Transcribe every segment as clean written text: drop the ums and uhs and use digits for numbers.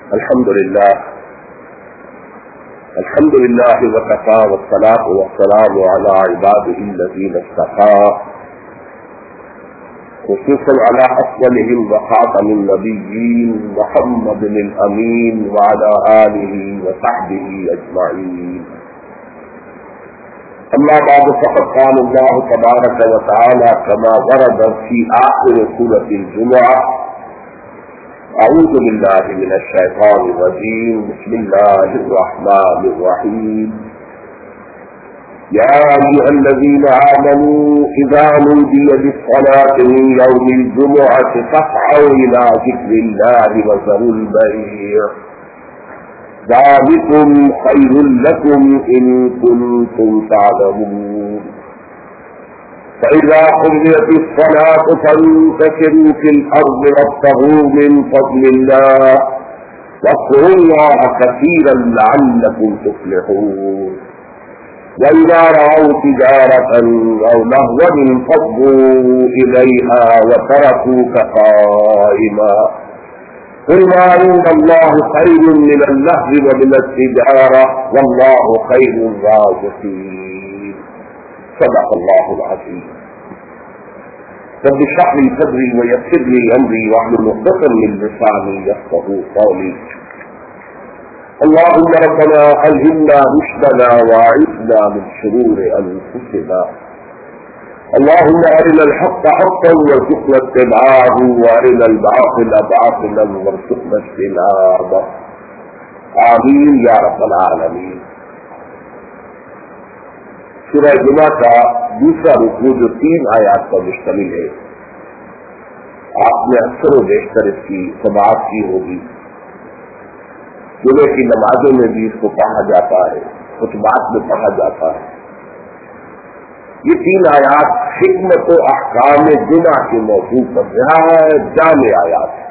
الحمد لله وكفى والصلاة والسلام على عباده الذين اصطفى خصوصا على أفضلهم وخاتم النبيين محمد الأمين وعلى آله وصحبه أجمعين. أما بعد فقد قال الله تبارك وتعالى كما ورد في آخر سورة الجمعة: أعوذ بالله من الشيطان الرجيم بسم الله الرحمن الرحيم يا أيها الذين آمنوا إذا نودي للصلاة من يوم الجمعة فاسعوا إلى ذكر الله وذروا البيع ذلكم خير لكم إن كنتم تعلمون. فإذا قضيت الصلاة فانتشروا في الأرض وابتغوا من فضل الله واذكروا الله كثيرا لعلكم تفلحون. وإذا رأوا تجارة أو لهوا انفضوا إليها وتركوك قائما قل ما عند الله خير من اللهو ومن التجارة والله خير الرازقين. صدق الله العظيم. رب اشرح لي صدري ويسر لي أمري واحلل عقدة من لساني يفقهوا قولي. اللهم ربنا ألهمنا رشدنا وأعذنا من شرور أنفسنا. اللهم أرنا الحق حقا وارزقنا اتباعه وأرنا الباطل باطلا وارزقنا اجتنابه. آمين يا رب العالمين. سورہ جمعہ کا دوسرا رکوع جو 3 آیات پر مشتمل ہے، آپ نے اکثر و بیشتر اس کی سماعت کی ہوگی. جمعے کی نمازوں میں بھی اس کو پڑھا جاتا ہے، خطبات میں پڑھا جاتا ہے. یہ 3 آیات حکمت و احکام جمعہ کے موضوع پر نہایت جامع آیات ہیں.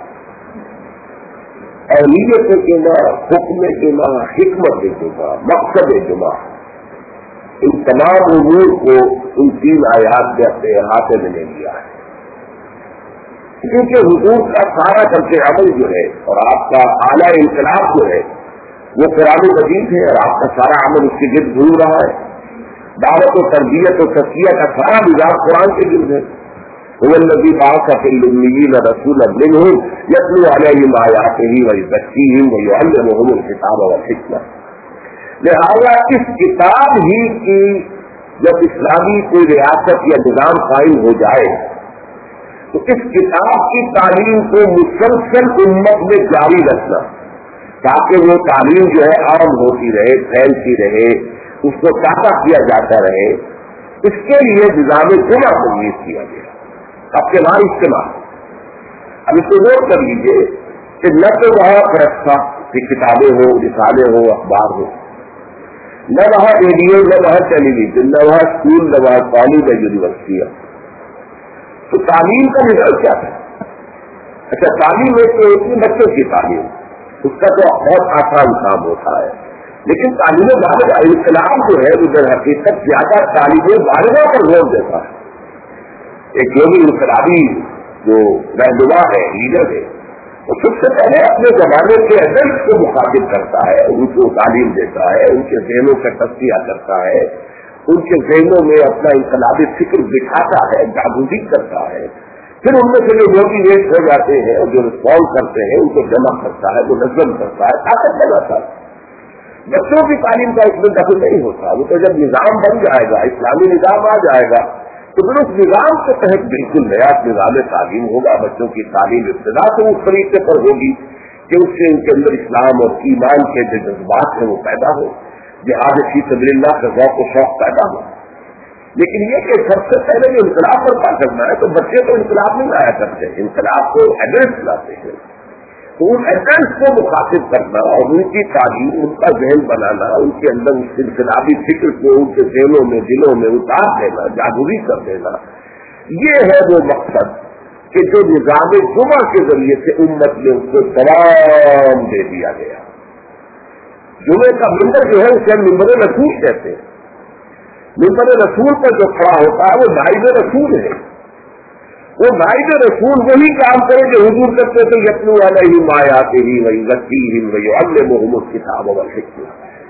اہلیت جمعہ، حکم جمعہ، حکمت جمعہ، مقصد جمعہ، ان تمام امور کو ان 3 آیات نے اپنے احاطے میں لے لیا ہے. کیونکہ حضور کا سارا طرز عمل جو ہے اور آپ کا اعلیٰ انقلاب جو ہے وہ قرآن مجید ہے، اور آپ کا سارا عمل اس کے گرد گھوم رہا ہے. دعوت و تربیت و تزکیہ کا سارا نظام قرآن کے گرد ہے. هو الذي بعث في الأميين رسولا منهم يتلو عليهم آياته ويزكيهم ويعلمهم الكتاب والحكمة. لہذا اس کتاب ہی کی جب اسلامی کوئی ریاست یا نظام قائم ہو جائے تو اس کتاب کی تعلیم کو مسلسل امت میں جاری رکھنا، تاکہ وہ تعلیم جو ہے عام ہوتی رہے، پھیلتی رہے، اس کو تازہ کیا جاتا رہے. اس کے لیے نظام جمعہ تجویز کیا گیا. اب کے بعد اجتماع. اب اس کو نوٹ کر لیجیے کہ نہ تو وہاں پرستہ کی کتابیں ہو، رسالے ہو، اخبار ہو، نہ وہاں ریڈیو، نہ وہاں ٹیلی ویژن، نہ وہاں اسکول، نہ وہاں کالج یا یونیورسٹی ہے. تو تعلیم کا رزلٹ کیا تھا؟ اچھا، تعلیم ایک تو ہوتی ہے بچوں کی تعلیم، اس کا تو بہت آسان کام ہوتا ہے. لیکن تعلیم بالغہ، انقلاب جو ہے وہ در حقیقت زیادہ تعلیم بالغہ پر زور دیتا ہے. ایک جو بھی انقلابی جو رہنما ہے، لیڈر ہے، وہ سب سے پہلے اپنے زمانے کے ایڈلٹ کو مخاطب کرتا ہے، ان کو تعلیم دیتا ہے، ان کے ذہنوں کا تجزیہ کرتا ہے، ان کے ذہنوں میں اپنا انقلابی فکر دکھاتا ہے، جاگوری کرتا ہے. پھر ان میں سے جو موٹیویٹ ہو جاتے ہیں اور جو رسپونس کرتے ہیں ان کو جمع کرتا ہے، وہ نظم کرتا ہے، طاقت بناتا ہے. بچوں کی تعلیم کا اس میں دخل نہیں ہوتا. وہ تو جب نظام بن جائے گا، اسلامی نظام آ جائے گا، تو پھر اس نظام کے تحت بالکل نیا نظام تعلیم ہوگا. بچوں کی تعلیم ابتدا سے اس طریقے پر ہوگی کہ اس سے ان کے اندر اسلام اور ایمان کے جو جذبات ہیں وہ پیدا ہو، جہاد فی سبیل اللہ کا ذوق و شوق پیدا ہو. لیکن یہ کہ سب سے پہلے جو انقلاب برپا کرنا ہے تو بچے تو انقلاب نہیں لایا کرتے، انقلاب کو ایڈلٹس لاتے ہیں. تو ان ایڈلٹس کو مخاطب کرنا اور ان کی تعلیم، ان کا ذہن بنانا، ان کے اندر اس انقلابی فکر کو ان کے ذہنوں میں، دلوں میں اتار دینا، جادوری کر دینا، یہ ہے وہ مقصد کہ جو نظام جمعہ کے ذریعے سے امت نے اس کو تمام دے دیا گیا. جمعے کا ممبر جو ہے اسے ہم ممبر رسول کہتے ہیں. ممبر رسول پر جو کھڑا ہوتا ہے وہ نائب رسول ہے. وہ गाइड रसूल वही काम करे जो हुजूर करते थे, यत्लू अलैहिम आयातिही व युज़क्कीहिम व युअल्लिमुहुमुल किताब वल हिकमा।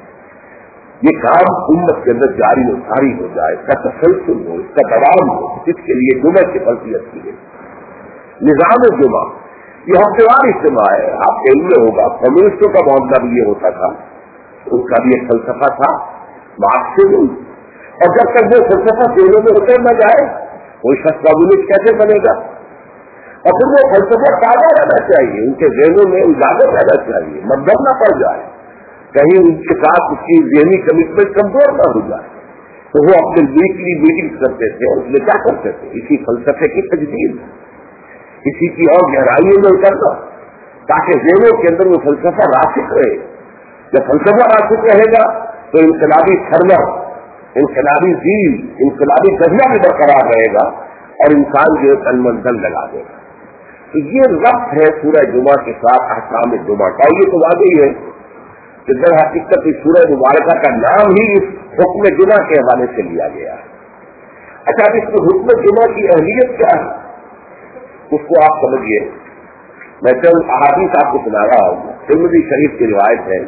ये काम उम्मत के अंदर जारी और सारी हो जाए, इसका तसलसल हो, इसका दवाम हो, इसके लिए जुमा की फजीलत की है। निजाम जुमा ये हफ्तेवार इज्तिमा है, आपके इल्म होगा कम्युनिस्टों का मामला भी ये होता था, उसका भी एक फलसफा था मार्क्सिज्म, और जब तक वो फलसफा जेलों में उतर न जाए कोई शख्स कम्युनिस्ट कैसे बनेगा। और फिर वो फलसफा ताजा रहना चाहिए, उनके जेलों में उजागर रहना चाहिए, मद्दत न पड़ जाए, कहीं उनके साथ उसकी ज़हनी कमिटमेंट कमजोर न हो जाए। तो वो अपने वीकली मीटिंग करते थे और उसमें क्या करते थे, इसी फलसफे की तजदीद, इसी की और गहराइयों में उतरना, ताकि जेलों के अंदर वो फलसफा रासिक रहे। जब फलसफा रासिक रहेगा तो इनकलाबी सरवर, इनकलाबी जील, इनकलाबी जज्बा भी बरकरार रहेगा और इंसान जो तनमंदल लगा देगा। तो ये रब्त है सूरह जुमा के साथ अहकाम जुमा का। ये तो वाकई है कि दर हकीकत इस सूरह मुबारका का नाम ही इस हुक्म जुमा के हवाले से लिया गया है। अच्छा, अब इसमें हुक्म जुमा की अहमियत क्या है उसको आप समझिए। मैं चंद अहादीस आपको सुना रहा हूँ, तिरमिज़ी शरीफ की रिवायत है।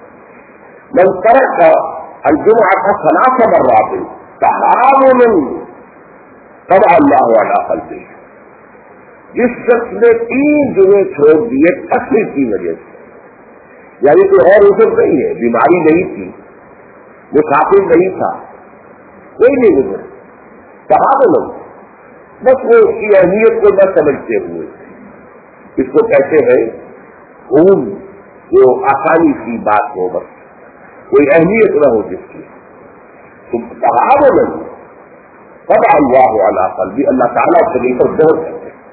मन तरक अल-जुमअह सलासा मर्रात तहावुन तब अल्लाह अला क़ल्बी, जिस शख्स ने 3 जुमे छोड़ दिए तकलीफ की वजह से, यानी कोई और उजर नहीं है, बीमारी नहीं थी, मुसाफिर नहीं था, कोई नहीं उजर, तहावुन, बस वो उसकी अहमियत को न समझते हुए, इसको कहते हैं खून जो आसानी की बात हो, बस कोई अहमियत न हो जिसकी, तो तहावुन तब अल्लाह अला क़ल्बी, अल्लाह ताला उसके दिल पर मोहर करते हैं।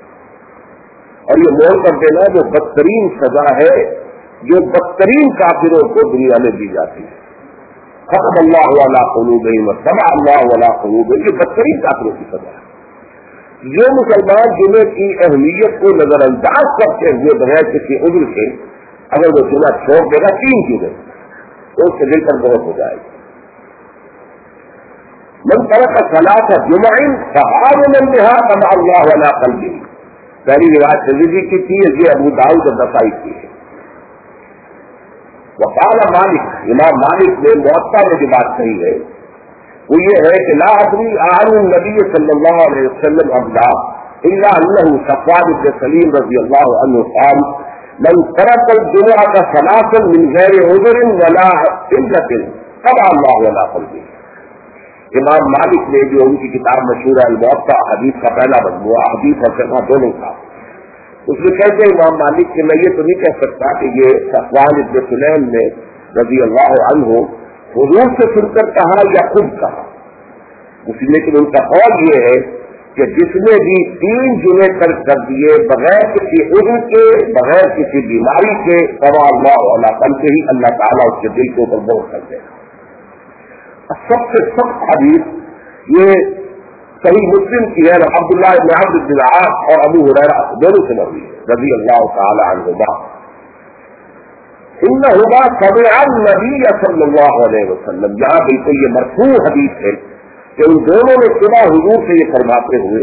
और ये मोहर कर देना जो बदतरीन सजा है, जो बदतरीन काफिरों को दुनिया में दी जाती है। खत्म अल्लाह अला क़ुलूबिहिम तब अल्लाह अला क़ुलूबिहिम, ये बदतरीन काफिरों की सजा है। जो मुसलमान जुमे की अहमियत को नजरअंदाज करते हुए बगैर किसी उज्र के अगर वो जुमा छोड़ देगा 3 जुमे, तो उसके दिल पर बहुत हो जाएगी। मन तरक सलात जुमअन तहावुन बिहा तब अल्लाह अला क़ल्बी, पहली रिवायत तिरमिज़ी की थी, ये अबू दाऊद और नसाई की है। वक़ाल मालिक, इमाम मालिक ने मुअत्ता में जो बात कही है वो ये है कि ला अदरी आन नबी सल्लल्लाहु अलैहि वसल्लम अब्दा इल्ला अन्नहु सफ़वान इब्न सलीम रज़ियल्लाहु अन्हु क़ाल मन तरक अल-जुमअह सलासन मिन गैरि उज़्रिन वला इल्लतिन तब अल्लाह अला क़ल्बी। इमाम मालिक ने जो उनकी किताब मशहूर है अल-मुअत्ता, हदीस का पहला मजमूआ, हदीस और फिक़ह दोनों का, उसमें कहते हैं इमाम मालिक कि मैं ये तो नहीं कह सकता कि ये सफ़वान इब्न सुलैम ने रज़ियल्लाहु अन्हु हुजूर से सुनकर कहा या खुद कहा, लेकिन उनका कौल ये है कि जिसने भी 3 जुमे तर्क कर दिए बगैर किसी उज़्र के, बगैर किसी बीमारी के, तब अल्लाह अला क़ल्बी ही, अल्लाह ताला उसके दिल के ऊपर मोहर कर देगा। सबसे सख्त हदीस ये सही मुस्लिम की है, अब्दुल्लाह इब्न अम्र इब्न आस और अबू हुरैरा दोनों से मरवी है रज़ियल्लाहु ताला अन्हुमा। इन्नहुमा समिअ नबी सल्लल्लाहु अलैहि वसल्लम, जहां बिल्कुल ये मरफू हदीस है कि उन दोनों ने सुना हुजूर से ये फरमाते हुए,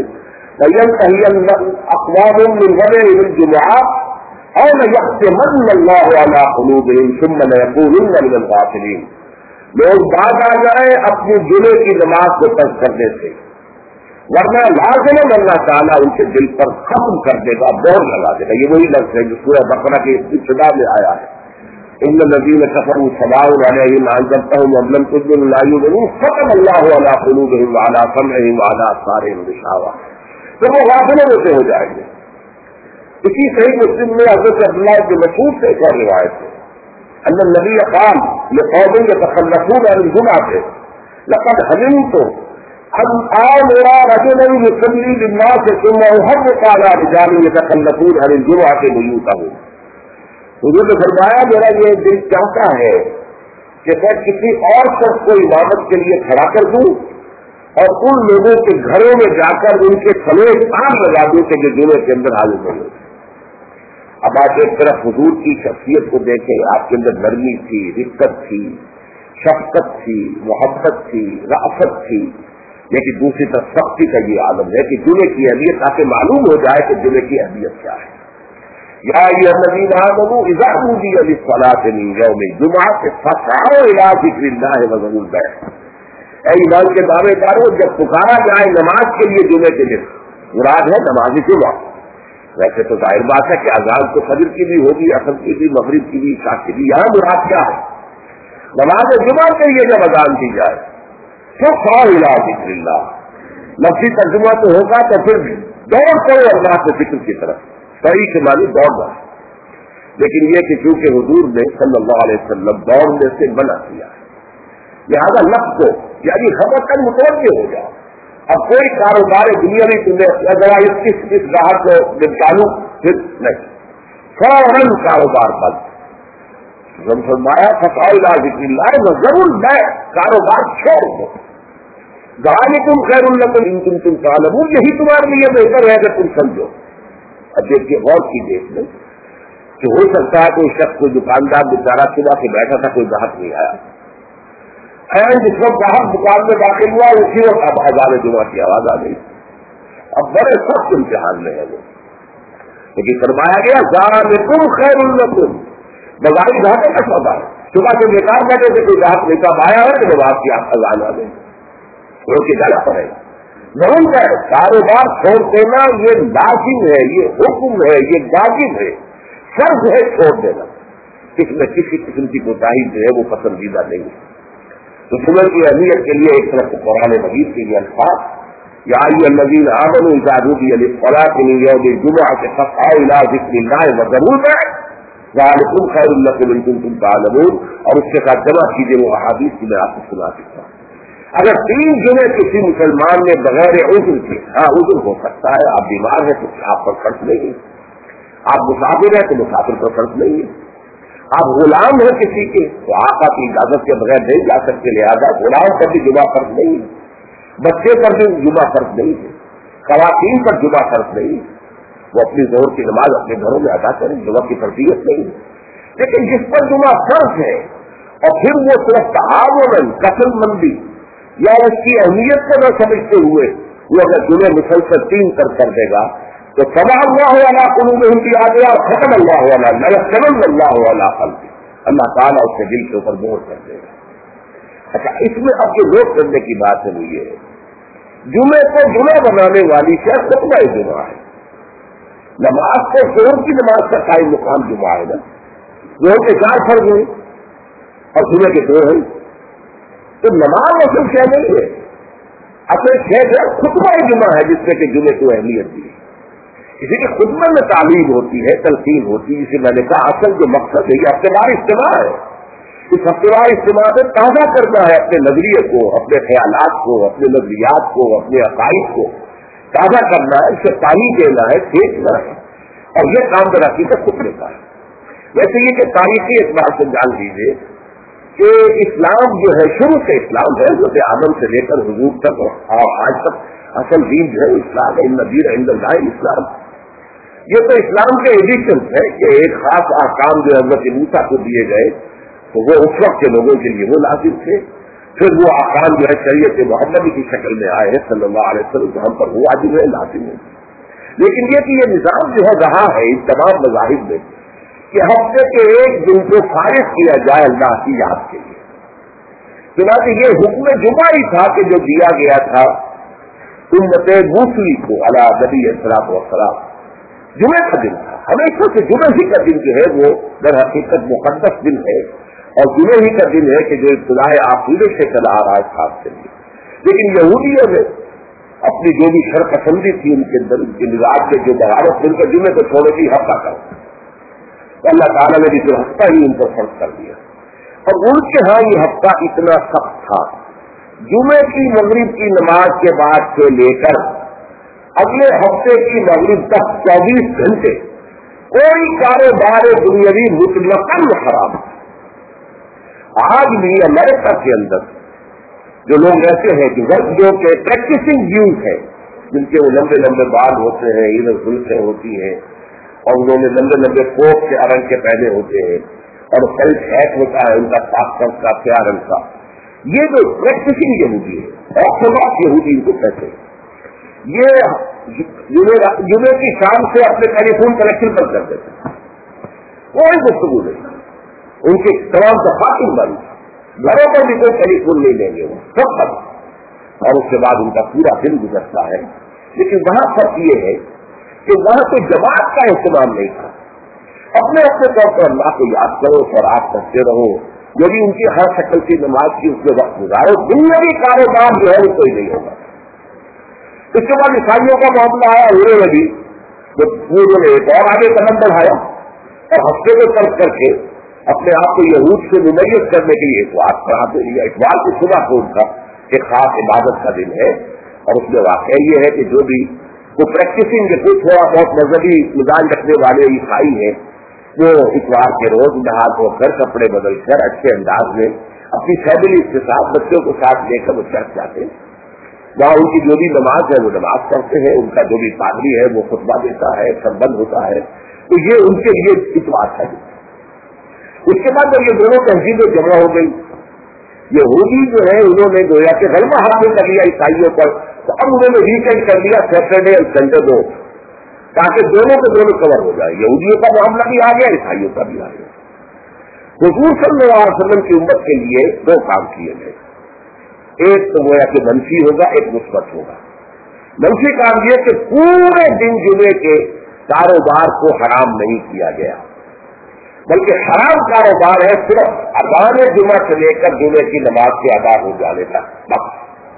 अक़वामुम मिन गैरि जुमअह और यख्तिमन्न अल्लाहु अला क़ुलूबिहिम सुम्मा लयक़ूलुन्न मिनल गाफ़िलीन, लोग बात आ जाए अपनी जुमे की नमाज को तर्क करने से, वरना लाज़िमन अल्लाह ताला उनके दिल पर खत्म कर देगा, मोहर लगा देगा। ये वही लफ्ज़ है जो सूरह बकरा के इब्तिदा में आया है, इन्न लज़ीन कफ़रू सवाउन अलैहिम अअज़रतहुम अम लम तुज़िरहुम ला युमिनून ख़तम अल्लाहु अला क़ुलूबिहिम व अला समइहिम व अला अबसारिहिम ग़िशावा, तो वो गाफ़िलों में से हो जाएंगे। इसी सही मुस्लिम में हज़रत अब्दुल्लाह इब्न मसऊद से एक और रिवायत है, अन्न नबी क़ाल लिक़ौमिन यतख़ल्लफ़ून अनिल जुमअह लक़द हलिमतु अन आमुरा रजुलन युसल्ली लिन्नास सुम्मा उहर्रिक़ु अला रिजालिन यतख़ल्लफ़ून अनिल जुमअह बुयूतहुम। हुजूर ने फरमाया मेरा ये दिल चाहता है कि मैं किसी और शख्स को इमामत के लिए खड़ा कर दूं और उन लोगों के घरों में जाकर उनके समेत आग लगा दूं कि जो जुमे के अंदर हाजिर नहीं। अब आप एक तरफ हुजूर की शख्सियत को देखें, आपके अंदर नरमी थी, रिक्कत थी, शफकत थी, मोहब्बत थी, राफत थी, لیکن دوسری طرف سختی کا یہ عالم ہے کہ جمعے کی اہمیت تاکہ معلوم ہو جائے کہ جمعے کی اہمیت کیا ہے. یا ایھا الذین آمنوا اذا نودی للصلاۃ من یوم الجمعۃ فاسعوا الی ذکر اللہ وذروا البیع. اے ایمان کے دعوے دارو، جب پکارا جائے نماز کے لیے جمعے کے دن، مراد ہے نماز جمعہ. ویسے تو ظاہر بات ہے کہ اذان تو فجر کی بھی ہوگی، عصر کی بھی، مغرب کی بھی، عشاء کی بھی. یہاں مراد کیا ہے؟ نماز جمعہ کے لیے جب اذان دی جائے فاسعوا الی ذکر اللہ. لفظی ترجمہ تو ہوگا تو پھر دوڑ کرو اللہ کے ذکر کی طرف. صحیح کے معنی دوڑنا، لیکن یہ کہ چونکہ حضور نے صلی اللہ علیہ وسلم دوڑنے سے منع کیا ہے، لہٰذا لفظ کو یعنی خبر کر متوجہ ہو جاؤ. اب کوئی کاروبار دنیا میں تمہیں اگر اس گاہک کو نپٹالوں پھر نہیں، فوراً کاروبار بند. فرمایا فاسعوا الی ذکر اللہ وذروا البیع، کاروبار چھوڑ دو. ذالکم خیر لکم ان کنتم تعلمون، یہی تمہارے لیے بہتر ہے اگر تم سمجھو. اب دیکھیے غور کیجیے اس میں کہ ہو سکتا ہے کوئی شخص، کوئی دکاندار بیچارہ صبح سے بیٹھا تھا، کوئی گاہک نہیں آیا، جس وقت گاہک دکان میں داخل ہوا اسی وقت اب اذان جمعہ کی آواز آ گئی. اب بڑے سخت امتحان میں ہے وہ، لیکن فرمایا گیا ذالکم خیر لکم. بازاری گاہک کا سودا ہے، صبح سے بیکار بیٹھے سے کوئی گاہک نہیں کب آیا ہے کہ آپ کی اذان آ گئی، روک کے جانا پڑے گا. ضرور ہے کاروبار چھوڑ دینا یہ لازم ہے، یہ حکم ہے، یہ واجب ہے، فرض ہے چھوڑ دینا. اس میں کسی قسم کی کوتاہی جو ہے وہ پسندیدہ نہیں ہے. تو جمعے کی اہمیت کے لیے ایک طرف قرآن مجید کے لیے الفاظ یا ایھا الذین آمنوا اذا نودی للصلاۃ من یوم الجمعۃ فاسعوا الی ذکر اللہ وذروا البیع ذالکم خیر لکم ان کنتم تعلمون. اور اس کے ساتھ جمع کیجیے وہ احادیث کی میں آپ کو سنا سکتا ہوں. اگر 3 جمعے کسی مسلمان نے بغیر عذر کے، ہاں عذر ہو سکتا ہے، آپ بیمار ہیں تو آپ پر فرض نہیں ہے، آپ مسافر ہیں تو مسافر پر فرض نہیں ہے، آپ غلام ہیں کسی کے تو آقا کی اجازت کے بغیر نہیں جا سکتے، لہٰذا غلام پر بھی جمعہ فرض نہیں ہے، بچے پر بھی جمعہ فرض نہیں ہے، خواتین پر جمعہ فرض نہیں ہے. وہ اپنی ظہر کی نماز اپنے گھروں میں ادا کریں، جمعہ کی فرضیت نہیں ہے. لیکن جس پر جمعہ فرض ہے اور پھر وہ صرف تعاون، قسم مندی یا اس کی اہمیت کو نہ سمجھتے ہوئے وہ اگر جمعے مسلسل 3 کر دے گا تو طبع اللہ علی قلوبہم فی آدیا اور ختم اللہ علی لیختمن اللہ علی قلبہ، اللہ تعالیٰ اس کے دل کے اوپر مہر کر دے گا. اچھا، اس میں اب جو نوٹ کرنے کی بات ہے وہ یہ ہے، جمعے کو جمعہ بنانے والی شاید خطبہ جمعہ ہے. نماز کو ظہر کی نماز کا قائم مقام جمعہ ہے نا. ظہر کے 4 فرض ہیں اور جمعے کے 2 ہیں، تو نماز اصل شے نہیں ہے، اصل شے جو خطبہ جمعہ ہے جس سے کہ جمعے کو اہمیت دی. اسی کے خطبے میں تعلیم ہوتی ہے، تلقین ہوتی ہے، جسے میں نے کہا اصل جو مقصد ہے یہ ہفتےوار اجتماع ہے. اس ہفتےوار اجتماع میں تازہ کرنا ہے اپنے نظریے کو، اپنے خیالات کو، اپنے نظریات کو، اپنے عقائد کو تازہ کرنا ہے، اسے پانی دینا ہے، کھینچنا ہے، اور یہ کام دراصل کا خطبے کا ہے. ویسے یہ کہ تاریخی اعتبار سے جان لیجیے کہ اسلام جو ہے شروع سے اسلام ہے، جیسے آدم سے لے کر حضور تک اور آج تک اصل دین جو ہے اسلام ہے. ان دین عند اللہ اسلام. یہ تو اسلام کے ایڈیشن ہے کہ ایک خاص احکام جو حضرت موسیٰ کو دیے گئے تو وہ اس وقت کے لوگوں کے لیے وہ لازم تھے، پھر وہ احکام جو ہے شریعت محمدی کی شکل میں آئے ہیں صلی اللہ علیہ وسلم تو ہم پر وہ واجب ہے، لازم ہے. لیکن یہ کہ یہ نظام جو ہے رہا ہے ان تمام مذاہب میں کہ ہفتے کے 1 دن کو فارغ کیا جائے اللہ کی یاد کے لیے. چنانچہ یہ حکم جمعہ ہی تھا کہ جو دیا گیا تھا امت موصلی کو علی نبی الصلوۃ والسلام. جمعے کا دن تھا، ہمیشہ سے جمعے ہی کا دن جو ہے وہ در حقیقت مقدس دن ہے اور جمعے ہی کا دن ہے کہ جو ابتدائے عقیدے سے چلا آ رہا ہے خاص کے لیے. لیکن یہودیوں نے اپنی جو بھی شرط پسندی تھی ان کے مزاج سے جو بغاوت مل کر جمعے کو چھوڑے کی ہفتہ کر اللہ تعالیٰ نے بھی جو ہفتہ ہی ان پر فرض کر دیا. اور ان کے ہاں یہ ہفتہ اتنا سخت تھا، جمعے کی مغرب کی نماز کے بعد سے لے کر اگلے ہفتے کی مغرب تک 24 گھنٹے کوئی کاروبار دنیاوی مطلقاً حرام. آج بھی امریکہ کے اندر جو لوگ ایسے ہیں جو کہ پریکٹسنگ جیوز ہیں، جن کے وہ لمبے لمبے بال ہوتے ہیں، ادھر زلفیں ہوتی ہیں اور انہوں نے لمبے لمبے کوٹ کے رنگ کے پہنے ہوتے ہیں اور سیلف ہیٹ ہوتا ہے ان کا پاک کا کیا رنگ کا. یہ جو پریکٹسنگ یہودی ہے، آرتھوڈاکس یہودی ان کو کہتے ہیں، یہ جمعے کی شام سے اپنے ٹیلی فون کنیکشن بند کر دیتے ہیں، کوئی گفتگو نہیں، ان کے تمام دفاتر بند، گھروں پر بھی کوئی ٹیلی فون نہیں لیں گے، وہ سب بند، اور اس کے بعد ان کا پورا دن گزرتا ہے۔ لیکن وہاں فرق یہ ہے کہ وہاں کوئی جماعت کا اہتمام نہیں تھا، اپنے اپنے طور پر اللہ کو یاد کرو، سوراخ کرتے رہو، جو بھی ان کی ہر شکل کی نماز کی اس میں وقت گزارو، دنیاوی کاروبار جو ہے وہ کوئی نہیں ہوگا۔ اس کے بعد عیسائیوں کا معاملہ آیا، انہوں نے بھی انہوں نے ایک اور آگے قدم بڑھایا اور ہفتے کو ترک کر کے اپنے آپ کو یہود سے ممیز کرنے کے لیے اتوار پڑھاتے لیا۔ اتوار کی صبح کو ان کا ایک خاص عبادت کا دن ہے، اور اس میں واقعہ یہ ہے کہ جو بھی وہ پریکٹسنگ جو تھوڑا بہت مذہبی مزاج رکھنے والے عیسائی ہیں، وہ اتوار کے روز نہا دھو کر کپڑے بدل کر اچھے انداز میں اپنی فیملی کے ساتھ بچوں کو ساتھ لے کر وہ چرچ جاتے ہیں، وہاں ان کی جو بھی نماز ہے وہ نماز پڑھتے ہیں، ان کا جو بھی پادری ہے وہ خطبہ دیتا ہے، سب بند ہوتا ہے، تو یہ ان کے لیے اتوار ہے۔ اس کے بعد جب یہ دونوں تہذیبیں جمع ہو گئی، یہودی جو ہے انہوں نے گویا کہ غلبہ حاصل کر لیا عیسائیوں پر، تو اب انہوں نے ویکینڈ کر لیا سیٹرڈے اور سنڈے دو، تاکہ دونوں کے دونوں کور ہو جائے، یہودیوں کا معاملہ بھی آ گیا، عیسائیوں کا بھی آ گیا۔ حضور صلی اللہ علیہ وسلم کی امت کے لیے دو کام کیے گئے، ایک تو گویا کہ منفی ہوگا، ایک مثبت ہوگا۔ منفی کام یہ کہ پورے دن جمعے کے کاروبار کو حرام نہیں کیا گیا، بلکہ حرام کاروبار ہے صرف اذان جمعہ سے لے کر جمعے کی نماز کے ادا ہو جانے تک بس۔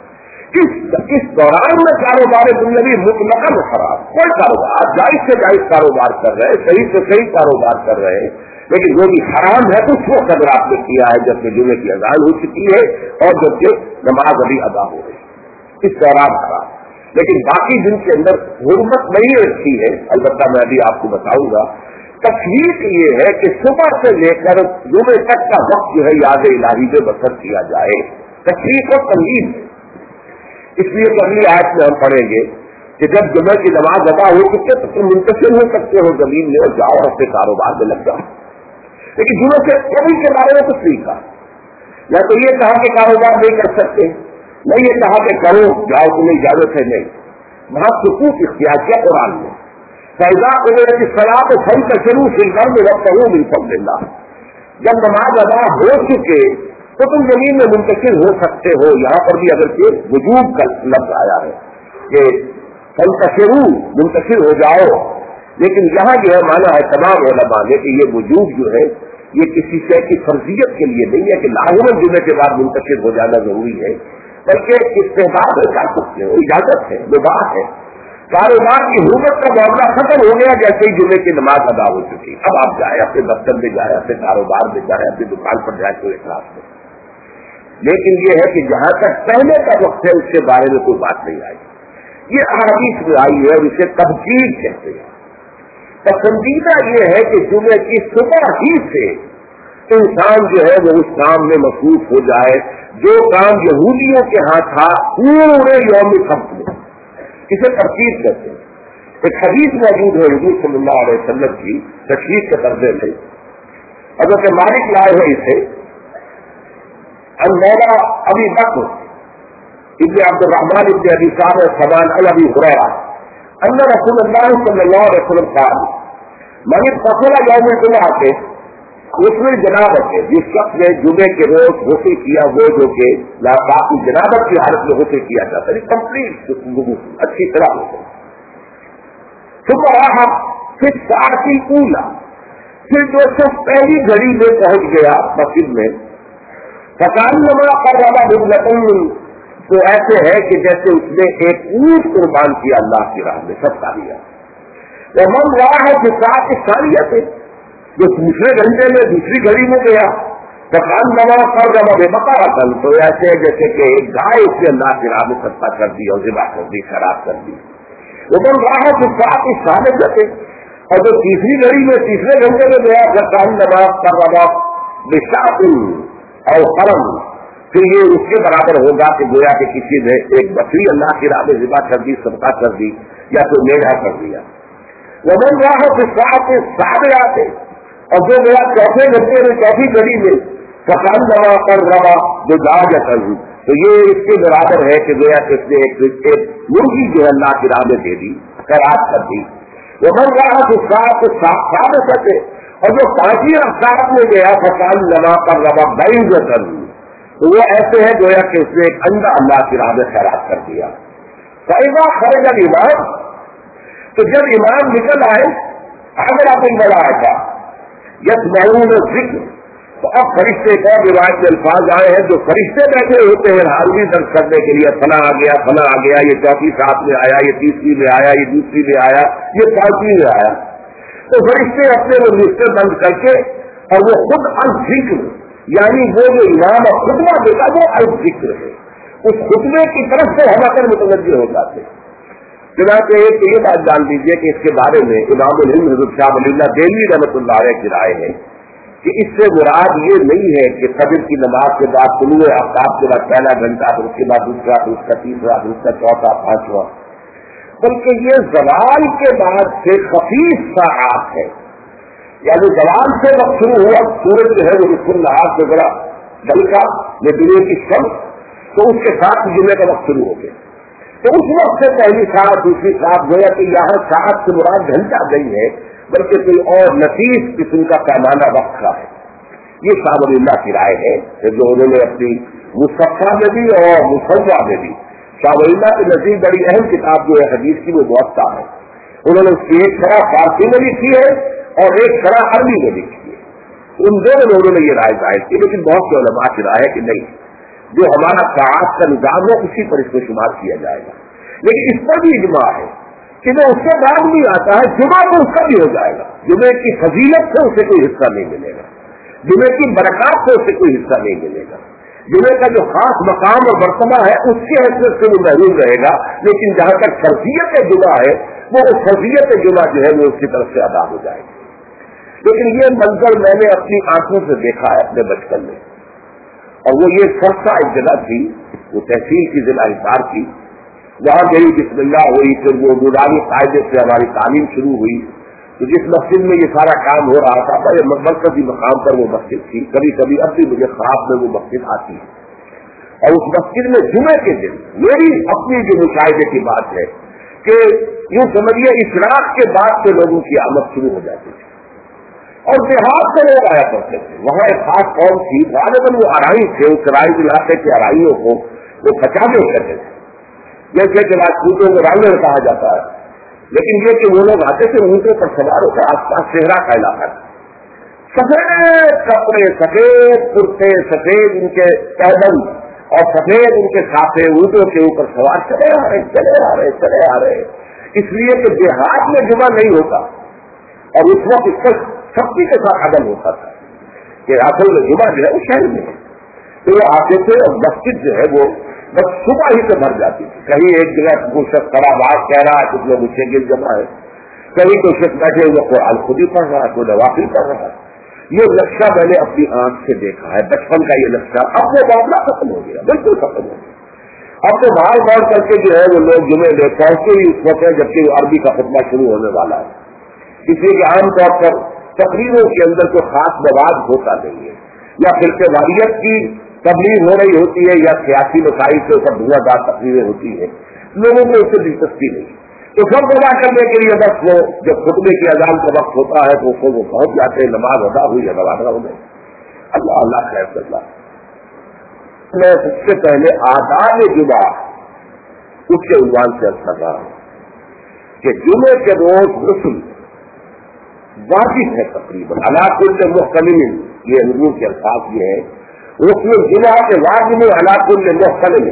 اس دوران میں کاروبار دنیاوی مطلقاً حرام، کوئی کاروبار جائز سے جائز کاروبار کر رہے، صحیح سے صحیح کاروبار کر رہے، لیکن جو بھی حرام ہے اس کو قدر آپ نے کیا ہے جب کہ جمعے کی اذان ہو چکی ہے اور جب کہ نماز ابھی ادا ہو رہی ہے، اس دوران حرام۔ لیکن باقی دن کے اندر حرمت نہیں رکھی ہے، البتہ میں ابھی آپ کو بتاؤں گا۔ تفریق یہ ہے کہ صبح سے لے کر جمعے تک کا وقت جو ہے یاد الہی میں بسر کیا جائے، تفریق اور تنظیم۔ اس لیے اگلی آیت میں ہم پڑھیں گے کہ جب جمعہ کی نماز ادا ہو چکے تو تم منتشر ہو سکتے ہو زمین میں اور جاؤ اپنے کاروبار میں لگ جاؤ، لیکن جمعے سے کبھی کے بارے میں کچھ نہیں کہا، یا تو یہ کہا کہ کاروبار نہیں کر سکتے، نہیں یہ کہا کہ کرو جاؤ تمہیں اجازت ہے، نہیں، وہاں سکوت اختیار کیا قرآن میں۔ فیضا قدرت الصلاۃ فانتشروا فی الارض وابتغوا من فضل اللہ، جب نماز ادا ہو چکے تو تم زمین میں منتشر ہو سکتے ہو۔ یہاں پر بھی اگر کہ وجوب کا لفظ آیا ہے کہ فانتشروا منتشر ہو جاؤ، لیکن یہاں جو ہے مانا ہے تمام علماء نے کہ یہ وجوب جو ہے یہ کسی شے کی فرضیت کے لیے نہیں ہے کہ لازماً جمعے کے بعد منتشر ہو جانا ضروری ہے، بلکہ استحباب ہے، کر سکتے ہو، اجازت ہے، مباح ہے۔ کاروبار کی حرمت کا معاملہ ختم ہو گیا جیسے ہی جمعے کی نماز ادا ہو چکی، اب آپ جائیں اپنے دفتر میں جائیں، اپنے کاروبار میں جائیں، اپنی دکان پر جائیں، کوئی اخلاق نہیں۔ لیکن یہ ہے کہ جہاں تک پہلے کا وقت ہے اس کے بارے میں کوئی بات نہیں آئی، یہ احادیث میں آئی ہے اور اسے تبدیل کہتے ہیں۔ پسندیدہ یہ ہے کہ جمعے کی صبح ہی سے انسان جو ہے وہ اس کام میں مصروف ہو جائے جو کام یہودیوں کے ہاں تھا پورے یوم سبت میں، اسے ترتیب کہتے ہیں۔ ایک حدیث موجود ہے حضور صلی اللہ علیہ وسلم کی تشریح کے طرز میں، حضرت مالک لائے ہیں اسے، مولا ابی بکر ابن عبد الرحمن ابن ابی صاحب سمان ابی ہریرہ ان رسول اللہ صلی اللہ علیہ وسلم قال من فصل یوم الجمعہ کے اس میں جنابت ہے، جس شخص نے جمعے کے روز غسل کیا وہ جو کہ لاپاکی جنابت کی حالت میں غسل کیا جاتا ہے، کمپلیٹ اچھی طرح غسل، صبح رہا پھر ساعتی اولا، پھر جو شخص پہلی گھڑی میں پہنچ گیا مسجد میں، فکان نما قربا بلتن، تو ایسے ہے کہ جیسے اس نے ایک اونٹ قربان کیا اللہ کی راہ میں، صدقہ دیا۔ ومن رہا ہے کہ ساتھ ثانیت ہے، جو دوسرے گھنٹے میں دوسری گھڑی میں گیا، فکان نما قربا بقرہ، تو ایسے جیسے کہ ایک گائے اس نے اللہ کی راہ میں صدقہ کر دی اور ذبح کر دی، خراب کر دی۔ ومن رہا ہے کہ ساتھ ثالثت ہے، اور جو تیسری گھڑی میں تیسرے گھنٹے میں گیا، فکان نما قربا بشاط اور قرم، پھر یہ اس کے برابر ہوگا کہ گویا کہ کسی نے ایک بکری اللہ کی راہ میں ذبح کر دی، صدقہ کر دی، یا تو میڑھا کر دیا۔ ومن راہ کے ساتھ سارے آتے، اور جو گیا چوتھے گھنٹے میں چوتھی گھڑی میں، فقال لما قرب بداجة، تو یہ اس کے برابر ہے کہ گویا کہ اس نے ایک مرغی جو ہے اللہ کی راہ میں دے دی، خیرات کر دی. وہ بن رہا تو ساتھ سکے، اور جو پانچویں رفتار میں گیا فقال لما قرب بیضة، تو وہ ایسے ہے گویا کہ اس نے ایک انڈا اللہ کی راہ میں خیرات کر دیا. فإذا خرج الإمام، تو جب امام نکل آئے اگر آپ ان بڑا آتا یسمعون الذکر، تو اب فرشتے کا روایت میں الفاظ آئے ہیں جو فرشتے بیٹھے ہوتے ہیں حاضری درج کرنے کے لیے، فلاں آ گیا فلاں آ گیا، یہ چوتھی ساتھ میں آیا، یہ تیسری میں آیا، یہ دوسری میں آیا، یہ پانچویں میں آیا. تو فرشتے اپنے وہ رشتے بند کر کے اور وہ خود الذکر، یعنی وہ جو امام اور خطبہ دیتا وہ الذکر ہے، اس خطبے کی طرف سے ہم اگر متوجہ ہو جاتے ہیں. چنانچہ ایک یہ بات جان لیجیے کہ اس کے بارے میں امام الہند حضرت شاہ ولی اللہ دہلوی رحمۃ اللہ علیہ کی رائے ہے کہ اس سے مراد یہ نہیں ہے کہ فجر کی نماز کے بعد طلوع آفتاب کے بعد پہلا گھنٹہ، پھر اس کے بعد دوسرا، پھر اس کا تیسرا، پھر اس کا چوتھا، پانچواں، بلکہ یہ زوال کے بعد سے خفیف ساعات ہے. یعنی زوال سے وقت شروع ہوا، سورج جو ہے وہ اس نہار سے بڑا ڈلکا یہ دنیا کی شمس، تو اس کے ساتھ جمعے کا وقت شروع ہو گیا. تو اس وقت سے پہلی ساعت دوسری ساعت گویا کہ یہاں ساعت سے مراد گھنٹہ نہیں ہے بلکہ کوئی اور نفیس قسم کا پیمانہ وقت کا ہے. یہ شاہ ولی اللہ کی رائے ہے جو انہوں نے اپنی مصفحہ میں بھی اور مصوبہ میں بھی، شاہ ولی اللہ کے نزدیک بڑی اہم کتاب جو ہے حدیث کی وہ موثق ہے. انہوں نے اس کی ایک شرح فارسی میں لکھی ہے اور ایک شرح عربی میں لکھی ہے. ان دونوں میں انہوں نے یہ رائے ظاہر کی، لیکن بہت سے علماء کی رائے ہے کہ نہیں، جو ہمارا ساعت کا نظام ہے اسی پر اس کو شمار کیا جائے گا. لیکن اس پر بھی اجماع ہے کہ جو اس سے بعد بھی آتا ہے جمعہ تو اس کا بھی ہو جائے گا. جمعے کی فضیلت سے اسے کوئی حصہ نہیں ملے گا، جمعے کی برکات سے اسے کوئی حصہ نہیں ملے گا. جمعے کا جو خاص مقام اور مرتبہ ہے اس کی حیثیت سے وہ محروم رہے گا. لیکن جہاں تک فرضیت جمعہ ہے وہ فرضیت جمعہ جو ہے وہ اس کی طرف سے ادا ہو جائے گی. لیکن یہ منظر میں نے اپنی آنکھوں سے دیکھا ہے اپنے بچپن میں، اور وہ یہ سستا ایک جگہ تھی، وہ تحصیل کی ضلع حصار کی. وہاں گئی بسم اللہ ہوئی، پھر وہ نورانی قاعدے سے ہماری تعلیم شروع ہوئی. تو جس مسجد میں یہ سارا کام ہو رہا تھا بڑے مرکزی مقام پر وہ مسجد تھی. کبھی کبھی اب بھی مجھے خواب میں وہ مسجد آتی ہے. اور اس مسجد میں جمعے کے دن میری اپنی جو مشاہدے کی بات ہے کہ یوں سمجھیے اشراق کے بعد سے لوگوں کی آمد شروع ہو جاتی تھی اور دیہات سے لوگ آیا کرتے تھے. وہاں ایک خاص قوم تھی، غالباً وہ ارائی تھے، اس رائے علاقے کے ارائیوں کو وہ پچانے کرتے تھے، جیسے کہ راجپوتوں کو رائے کہا جاتا ہے. لیکن یہ کہ وہ لوگ آتے تھے اونٹوں پر سوار ہوتے، آس پاس صحرا کا علاقہ تھا، سفید کپڑے، سفید کرتے، سفید ان کے پیدل اور سفید ان کے ساتھ اونٹوں کے اوپر سوار چلے آ رہے. اس لیے کہ دیہات میں جمعہ نہیں ہوتا اور اس وقت اس پر سختی کے ساتھ عمل ہوتا تھا کہ اصل میں جمعہ جو ہے وہ شہر میں ہے. تو وہ آتے تھے اور مسجد جو ہے وہ بس صبح ہی سے بھر جاتی تھی. کہیں ایک جگہ وہ شخص کھڑا بات کہہ رہا ہے، کچھ لوگ اسے گر جمع ہے، کہیں تو شخص بیٹھے ہوئے قرآن خود ہی پڑھ رہا ہے، کوئی نوافل پڑھ رہا ہے. یہ نقشہ میں نے اپنی آنکھ سے دیکھا ہے، بچپن کا یہ نقشہ. اب وہ معاملہ ختم ہو گیا، بالکل ختم ہو گیا. اب تو باہر باہر کر کے جو ہے وہ لوگ جمعے میں پہنچتے ہی اس وقت ہے جبکہ وہ عربی کا خطبہ شروع ہونے والا ہے. اس لیے کہ عام طور پر تقریروں کے اندر کوئی خاص مواد ہوتا نہیں ہے، یا فرقے واریت کی تبلیغ ہو رہی ہوتی ہے یا سیاسی مسائل سے اوپر دھواں دار تقریریں ہوتی ہیں، لوگوں کو اس سے دلچسپی نہیں. تو سب ادا کرنے کے لیے بس وہ جب خطبے کی اذان کا وقت ہوتا ہے تو وہ پہنچ جاتے ہیں، نماز ادا ہوئی یا نماز ہو گئی. اللہ اللہ خیر کر اللہ. میں سب سے پہلے آداب جمعہ اس کے عنوان سے عرض کر رہا ہوں کہ جمعے کے روز غسل واجب ہے تقریباً علی کل محتمل. یہ حضور کے الفاظ یہ ہے غسل جمعہ کے واجب علی کل محتمل.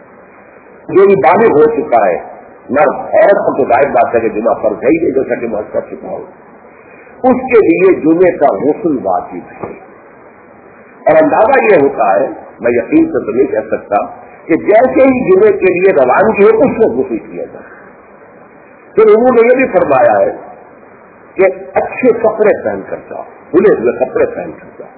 جو بھی بالغ ہو چکا ہے مرد عورت کو تو ظاہر بات ہے کہ جمعہ فرض ہے ہی نہیں، جیسا کہ میں کر چکا ہوں، اس کے لیے جمعے کا غسل واجب ہے. اور اندازہ یہ ہوتا ہے، میں یقین سے تو نہیں کہہ سکتا کہ جیسے ہی جمعے کے لیے روانگی ہو اس وقت غسل کیا جائے. پھر انہوں نے یہ بھی فرمایا ہے کہ اچھے کپڑے پہن کر جاؤ، کھلے ہوئے کپڑے پہن کر جاؤ.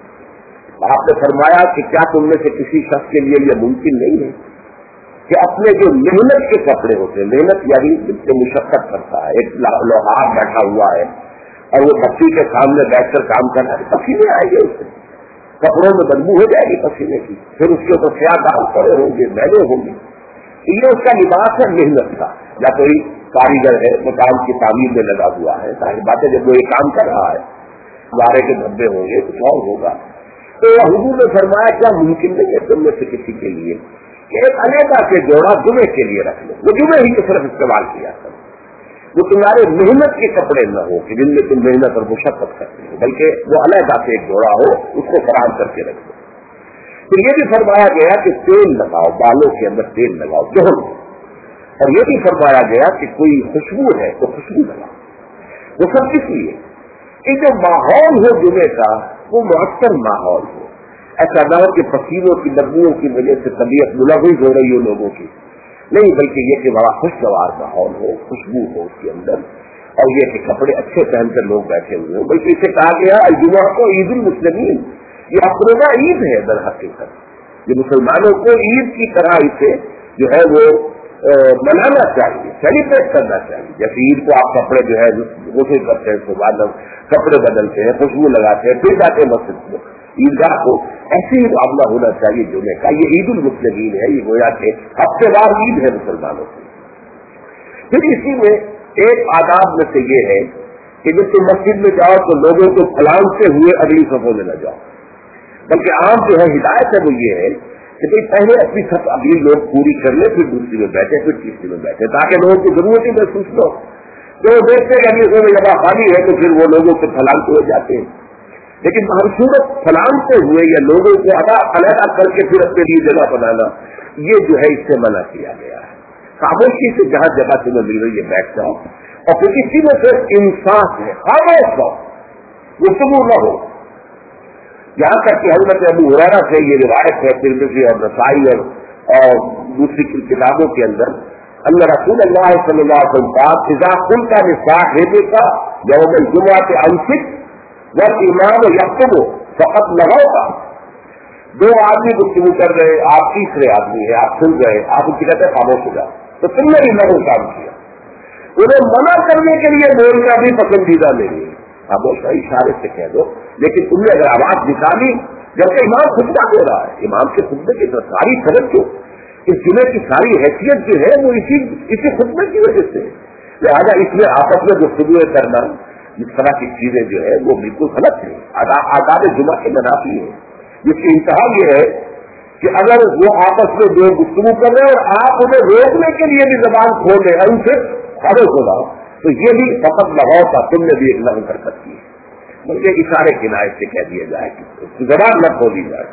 آپ نے فرمایا کہ کیا تم میں سے کسی شخص کے لیے یہ ممکن نہیں ہے کہ اپنے جو محنت کے کپڑے ہوتے ہیں، محنت یعنی جن سے مشقت کرتا ہے، ایک لوہار بیٹھا ہوا ہے اور وہ بچی کے سامنے بیٹھ کر کام کرنا ہے، پسینے آئے گے اس سے. کپڑوں میں بدبو ہو جائے گی پسینے کی، پھر اس کے اوپر سیاہ داغ پڑے ہوں گے، میلے ہوں گے. یہ اس کا لباس ہے محنت کا. یا کوئی کاریگر ہے مکان کی تعمیر میں لگا ہوا ہے، ساری باتیں جب وہ یہ کام کر رہا ہے، گارے کے دھبے ہوں گے، کچھ اور ہوگا. تو حضور نے فرمایا کیا ممکن نہیں ہے تم میں سے کسی کے لیے کہ ایک علیحدہ سے جوڑا جمعے کے لیے رکھ لو، وہ جمعے ہی کی صرف استعمال کیا کرو، وہ تمہارے محنت کے کپڑے نہ ہو کہ جن میں تم محنت اور مشقت کرتے ہو، بلکہ وہ علیحدہ سے ایک جوڑا ہو، اس کو فراہم کر کے رکھ لو. پھر یہ بھی فرمایا گیا کہ تیل لگاؤ، بالوں کے اندر تیل لگاؤ دہن. اور یہ بھی فرمایا گیا کہ کوئی خوشبو ہے تو خوشبو لگاؤ. وہ سب کس لیے کہ جو ماحول ہو جمعے کا وہ معطر ماحول ہو. ایسا نہ ہو کہ پسینوں کی بدبوؤں کی وجہ سے طبیعت ملوث ہو رہی ہو لوگوں کی، نہیں، بلکہ یہ کہ بڑا خوشگوار ماحول ہو، خوشبو ہو اس کے اندر، اور یہ کہ کپڑے اچھے پہن کر لوگ بیٹھے ہوئے ہوں. بلکہ اسے کہا گیا الجمعہ کو عید المسلمین، یہ اپنا عید ہے در حقیقت. یہ مسلمانوں کو عید کی طرح اسے جو ہے وہ منانا چاہیے، سیلیبریٹ کرنا چاہیے. جیسے عید کو آپ کپڑے جو ہے غسل کرتے ہیں، صبح کپڑے بدلتے ہیں، خوشبو لگاتے ہیں، پھر جاتے ہیں مسجد میں عیدگاہ کو، ایسے ہی معاملہ ہونا چاہیے جمعے کا. یہ عید المسلمین ہے، یہ گویا کہ ہفتے وار عید ہے مسلمانوں کی. پھر اسی میں ایک آداب میں سے یہ ہے کہ جب تم مسجد میں جاؤ تو لوگوں کو پھلانگتے ہوئے اگلی صفوں میں نہ جاؤ، بلکہ عام جو ہے ہدایت ہے وہ یہ ہے کہ بھائی پہلے اپنی صف اگلی لوگ پوری کر لیں، پھر دوسری میں بیٹھے، پھر تیسری میں بیٹھے، تاکہ لوگوں کی ضرورت ہی محسوس نہ ہو. تو وہ دیکھتے کہ اگلی صف میں جگہ خالی ہے تو پھر وہ لوگوں سے پھلانگتے ہوئے جاتے ہیں. لیکن ہمصورت پھلانگتے ہوئے یا لوگوں کو علیحدہ کر کے پھر اپنے لیے جگہ بنانا، یہ جو ہے اس سے منع کیا گیا ہے. خاموشی سے جہاں جگہ تمہیں مل رہی ہے بیٹھ جاؤ، اور پھر اسی میں سے انصاف ہے، خاموش ہو، گفتگو نہ ہو. یہاں تک کہ حضرت ابو ہریرہ سے یہ روایت ہے ترمذی اور نسائی اور دوسری کتابوں کے اندر، اللہ رسول اللہ صلی اللہ علیہ وسلم اذا قلت لصاحبك يوم الجمعة امسك والامام يخطب فقط لغوك. دو آدمی گفتگو کر رہے، آپ تیسرے آدمی ہیں، آپ سن رہے، آپ ان کی کہتے ہیں خاموش ہو جاؤ، تو تم نے بھی لغو کام کیا. انہیں منع کرنے کے لیے بولنا بھی پسندیدہ نہیں ہے، خاموش اشارے سے کہہ دو. لیکن تم نے اگر آواز نکالی جبکہ امام خطبہ دے رہا ہے، امام کے خطبے کی ساری سبق جو اس جمعے کی ساری حیثیت جو ہے وہ اسی خطبے کی وجہ سے، لہٰذا اس میں آپس میں گفتگو کرنا اس طرح کی چیزیں جو ہے وہ بالکل غلط ہے، آداب جمعہ کے منافی ہے. جس کی انتہا یہ ہے کہ اگر وہ آپس میں جو گفتگو کر رہے ہیں اور آپ انہیں روکنے کے لیے بھی زبان کھول رہے ہیں، ان سے خبر ہو رہا تو یہ بھی فقط لگاؤ تھا، تم نے بھی ایک لغو حرکت کی ہے، بلکہ اشارے کنایت سے کہہ دیا جائے کہ زبان نہ کھولی جائے.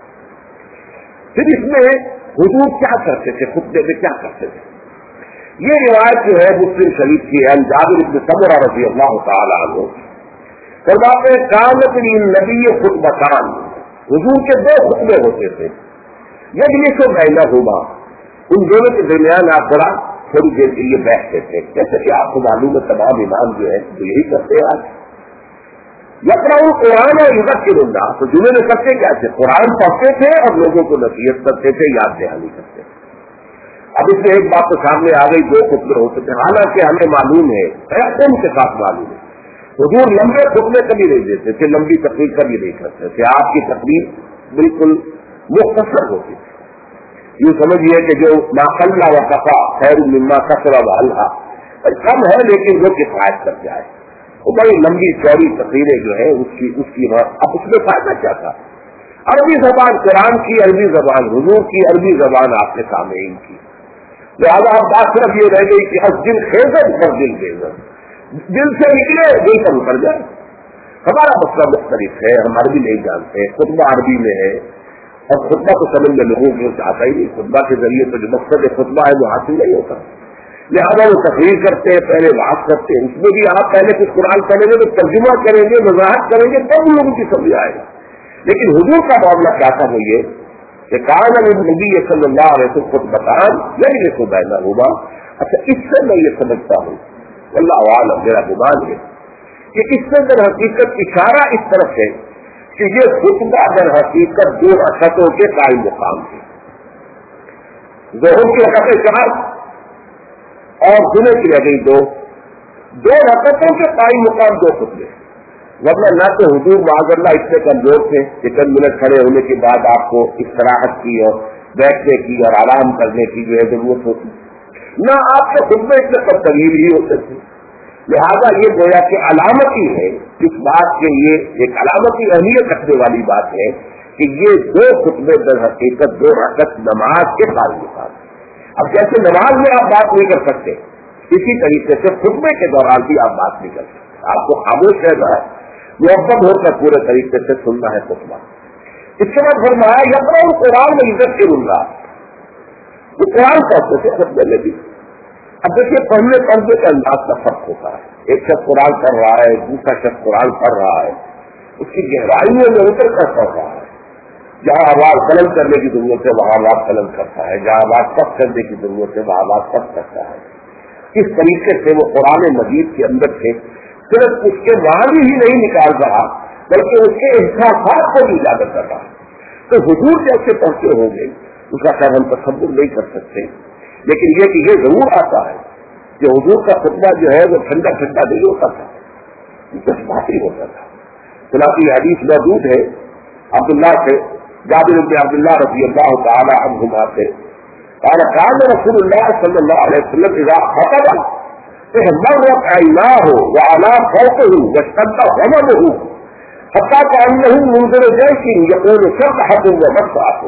پھر اس میں حضور کیا کرتے تھے، خطبے میں کیا کرتے تھے؟ یہ روایت جو ہے مسلم شریف کی ہے، جابر بن سمرہ رضی اللہ تعالی عنہ فرماتے ہیں کانت للنبی خطبتان، حضور کے دو خطبے ہوتے تھے، یجلس بینہما، ان دونوں کے درمیان آپ ذرا تھوڑی دیر کے لیے بیٹھتے تھے. جیسے کہ آپ کو معلوم ہے تمام امام جو ہے تو یہی کرتے ہیں آج. یقرأ القرآن اور یذکر الناس، تو جمعے میں کرتے کیا تھے؟ قرآن پڑھتے تھے اور لوگوں کو نصیحت کرتے تھے، یاد دہانی کرتے تھے. اب اس میں ایک بات تو سامنے آ گئی، دو خطبے ہوتے تھے، حالانکہ ہمیں معلوم ہے، ان کے ساتھ معلوم ہے، حضور لمبے خطبے کبھی نہیں دیتے تھے، لمبی تقریر کبھی نہیں کرتے تھے، آپ کی تقریر بالکل مختصر ہوتی تھی. یوں سمجھیے کہ جو ما قل و کفا خیر مما کثر و الہا، کم ہے لیکن وہ کفایت کر جائے. وہ بڑی لمبی چوڑی تقریریں جو ہے اس کی اب اس میں فائدہ کیا تھا؟ عربی زبان قرآن کی، عربی زبان حضور کی، عربی زبان آپ کے سامعین کی، لہٰذا اب بات صرف یہ رہ گئی کہ اب دل خیزت پر دل خیزت، دل سے نکلے دل پر اتر جائے. ہمارا مسئلہ مختلف ہے، ہم عربی نہیں جانتے، خطبہ عربی میں ہے اور خطبہ کو سمجھ میں لوگوں کو آتا ہی نہیں، خطبہ کے ذریعے تو جو مقصد خطبہ ہے وہ حاصل نہیں ہوتا، لہٰذا وہ تقریر کرتے ہیں، پہلے بات کرتے ہیں، اس میں بھی آپ پہلے کچھ قرآن پڑھیں گے تو ترجمہ کریں گے، وضاحت کریں گے، تب لوگوں کی سمجھ آئے گا. لیکن حضور کا معاملہ کیا تھا وہ یہ کہ کان النبی صلی اللہ علیہ وسلم خطبتان یجلس بینہما. اچھا اس سے میں یہ سمجھتا ہوں، واللہ اعلم، میرا گمان ہے کہ اس سے در حقیقت اشارہ اس طرف ہے کہ یہ خطبہ در حقیقت دو رکعتوں کے قائم مقام تھے. ظہر کی رکعتیں 4 اور جمعے کی رہ گئی 2 رکعتوں کے قائم مقام 2 خطبے. ورنہ نہ تو حضور معذاللہ اتنے کمزور تھے کہ چند منٹ کھڑے ہونے کے بعد آپ کو استراحت کی اور بیٹھنے کی اور آرام کرنے کی جو ہے ضرورت ہوتی، نہ آپ کے خود میں اتنے پر طویل ہی ہوتے تھے. لہذا یہ گویا کہ علامت ہی ہے اس بات کے، یہ ایک علامتی اہمیت رکھنے والی بات ہے کہ یہ دو خطبے در حقیقت 2 رکعت نماز کے ساتھ. اب جیسے نماز میں آپ بات نہیں کر سکتے، اسی طریقے سے خطبے کے دوران بھی آپ بات نہیں کر سکتے. آپ کو خاموش رہنا ہے، محبت ہو کر پورے طریقے سے سننا ہے خطبہ. اس کے بعد فرمایا یقرأ القرآن میں یذکر اللہ، وہ قرآن پڑھتے تھے خطبے میں بھی. اب دیکھیے پڑھنے پڑھنے کا انداز کا فرق ہوتا ہے. ایک شخص قرآن پڑھ رہا ہے، دوسرا شخص قرآن پڑھ رہا ہے، اس کی گہرائیوں میں اتر کر پڑھ رہا ہے. جہاں آواز قلم کرنے کی ضرورت ہے وہاں آواز قلم کرتا ہے، جہاں آواز پست کرنے کی ضرورت ہے وہاں آواز پست کرتا ہے. اس طریقے سے وہ قرآن مجید کے اندر سے صرف اس کے معنی ہی نہیں نکال رہا بلکہ اس کے احساسات کو بھی اجاگر کر رہا. تو حضور جیسے پڑھتے ہوں گے اس کا خیر ہم تصور نہیں کر سکتے، لیکن یہ کہ یہ ضرور آتا ہے کہ حضور کا خطبہ جو ہے وہ ٹھنڈا ٹھنڈا نہیں ہوتا تھا، جذباتی ہوتا تھا. خلافی حدیث موجود ہے عبداللہ سے، جابر بن عبداللہ رضی اللہ تعالی عنہما سے، قال كان رسول الله صلى الله عليه وسلم اذا خطب احمرت عيناه وعلى فوقه واشتد غضبه حتى كأنه منذر جيش يقول سبحة ومسعة.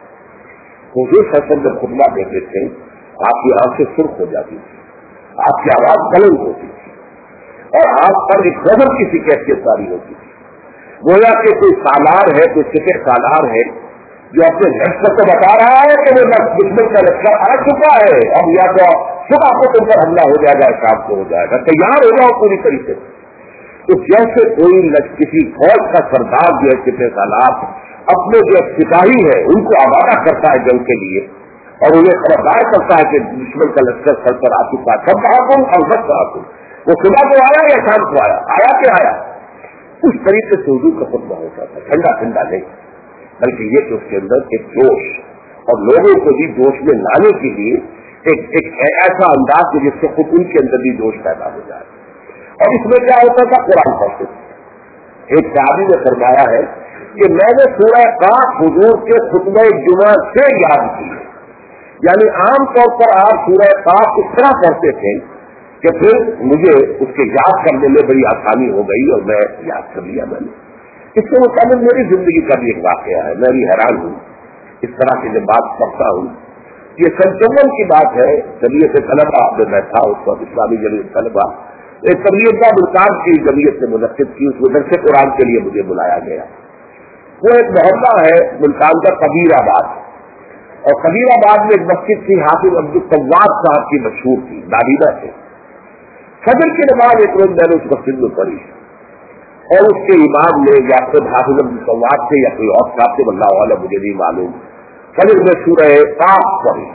حضور صلی اللہ علیہ وسلم خطبہ دیتے تھے، آپ کی آنکھیں سرخ ہو جاتی تھی، آپ کی آواز بلند ہوتی تھی اور آپ پر ایک غضب کی سی کیفیت جاری ہوتی تھی. گویا کہ کوئی سالار ہے، کوئی سپہ سالار ہے جو اپنے لشکر کو بتا رہا ہے کہ وہ دشمن کا لشکر آ چکا ہے، اب یا تو صبح کو تم پر حملہ ہو جائے گا، شام کو ہو جائے گا، تیار ہو جاؤ پوری طریقے سے. تو جیسے کوئی کسی فوج کا سردار جو ہے سپہ سالار اپنے جو سپاہی ہے ان کو آمادہ کرتا ہے جنگ کے لیے اور انہیں خبردار کرتا ہے کہ دشمن کا لشکر سر پر آ چکا ہے، سب بہاکم اور بس بہاکم، وہ صبح کو آیا یا شام کو آیا کہ آیا. اس طریقے سے حضور کا خطبہ ہوتا تھا، ٹھنڈا ٹھنڈا نہیں، بلکہ یہ کہ اس کے اندر ایک جوش اور لوگوں کو بھی جوش میں لانے کے لیے ایک ایسا انداز کہ جس سے خود ان کے اندر بھی جوش پیدا ہو جائے. اور اس میں کیا ہوتا تھا، قرآن پڑھتے تھے. ایک صحابی نے فرمایا ہے کہ میں نے سورہ قاف حضور کے خطبہ جمعہ سے یاد کی، یعنی عام طور پر آپ سورہ قاف اس طرح پڑھتے تھے کہ پھر مجھے اس کے یاد کرنے میں بڑی آسانی ہو گئی اور میں یاد کر لیا. میں نے اس سے مطابق میری زندگی کا بھی ایک واقعہ ہے، میں بھی حیران ہوں اس طرح کی جب بات پڑھتا ہوں. یہ سنچمن کی بات ہے، جمعیت طلبہ میں بیٹھا اس وقت، اسلامی جمعیت طلبہ ایک تبلیغ کا ملتان کی جمعیت سے منعقد کی، اس وجہ سے قرآن کے لیے مجھے بلایا گیا. وہ ایک محلہ ہے ملتان کا کبیر آباد، اور کبیر آباد میں ایک مسجد تھی حافظ عبدالصواب صاحب کی مشہور تھی، نابینا سے. فجر کی نماز ایک روز میں نے اس مسجد میں پڑھی اور اس کے امام نے یا خود حافظ عبدالصواب سے یا کوئی اور صاحب سے، واللہ اعلم مجھے نہیں معلوم، فجر میں سورہ قاف پڑھی.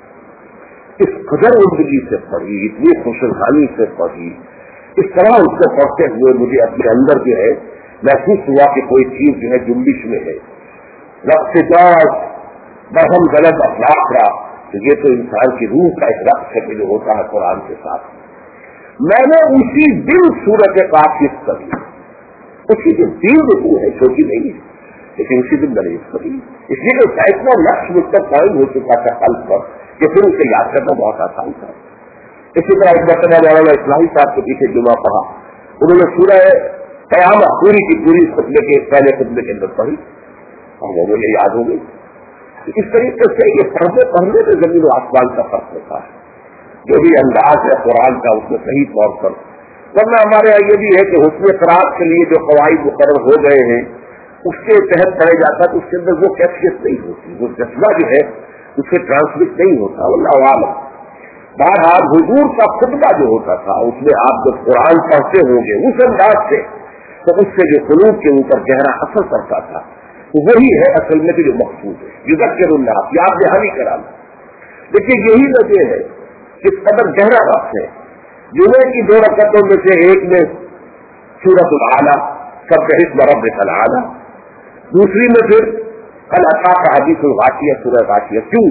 اس قدر زندگی سے پڑھی، اتنی خوشحالی سے پڑھی، اس طرح اس کو پڑھتے ہوئے مجھے اپنے اندر جو ہے محسوس ہوا کہ کوئی چیز جو ہے جنبش میں ہے. رقص جاز بہم غلط اخلاق کا، تو یہ تو انسان کی روح کا ایک رقص ہے کہ جو ہوتا ہے قرآن کے ساتھ. میں نے اسی دن سورت قاف کی پڑھی، اسی دن 3 رکوع ہے، چھوٹی نہیں ہے، لیکن اسی دن میں نے اس پڑھی. اس لیے کہ سینکڑوں لفظ مجھ تک قائم ہو چکا تھا قلب پر کہ پھر اسے یاد کرنا بہت آسان تھا. اسی طرح ایک مرتبہ مولانا اسلامی صاحب کے پیچھے جمعہ پڑھا، انہوں نے سورہ قیامت پوری کی پوری خطبے کے پہلے خطبے کے اندر پڑھی اور وہ مجھے یاد ہو گئی. اس طریقے سے یہ پڑھنے میں زمین و آسمان کا فرق ہوتا ہے. جو بھی انداز ہے قرآن کا اس میں صحیح طور پر، ورنہ ہمارے یہاں یہ بھی ہے کہ حسن قرآن کے لیے جو قواعد مقرر ہو گئے ہیں اس کے تحت پڑھا جاتا ہے تو اس کے اندر وہ کیفیت نہیں ہوتی، وہ جذبہ جو ہے اس سے ٹرانسمٹ نہیں ہوتا. واللہ عالم. بہرحال حضور کا خطبہ جو ہوتا تھا اس میں آپ جب قرآن پڑھتے ہوں گے اس انداز سے تو اس سے جو قلوب کے اوپر گہرا اثر پڑتا تھا وہی ہے اصل میں جو مقصود ہے، یذکر اللہ، یاد دہانی کرانا. لیکن یہی وجہ ہے کس قدر گہرا وقت ہے. جمعے کی 2 رکعتوں میں سے ایک میں سورۃ الاعلیٰ سبح اسم ربک الاعلیٰ، دوسری میں پھر کل اتاک حدیث الغاشیہ سورہ غاشیہ. کیوں؟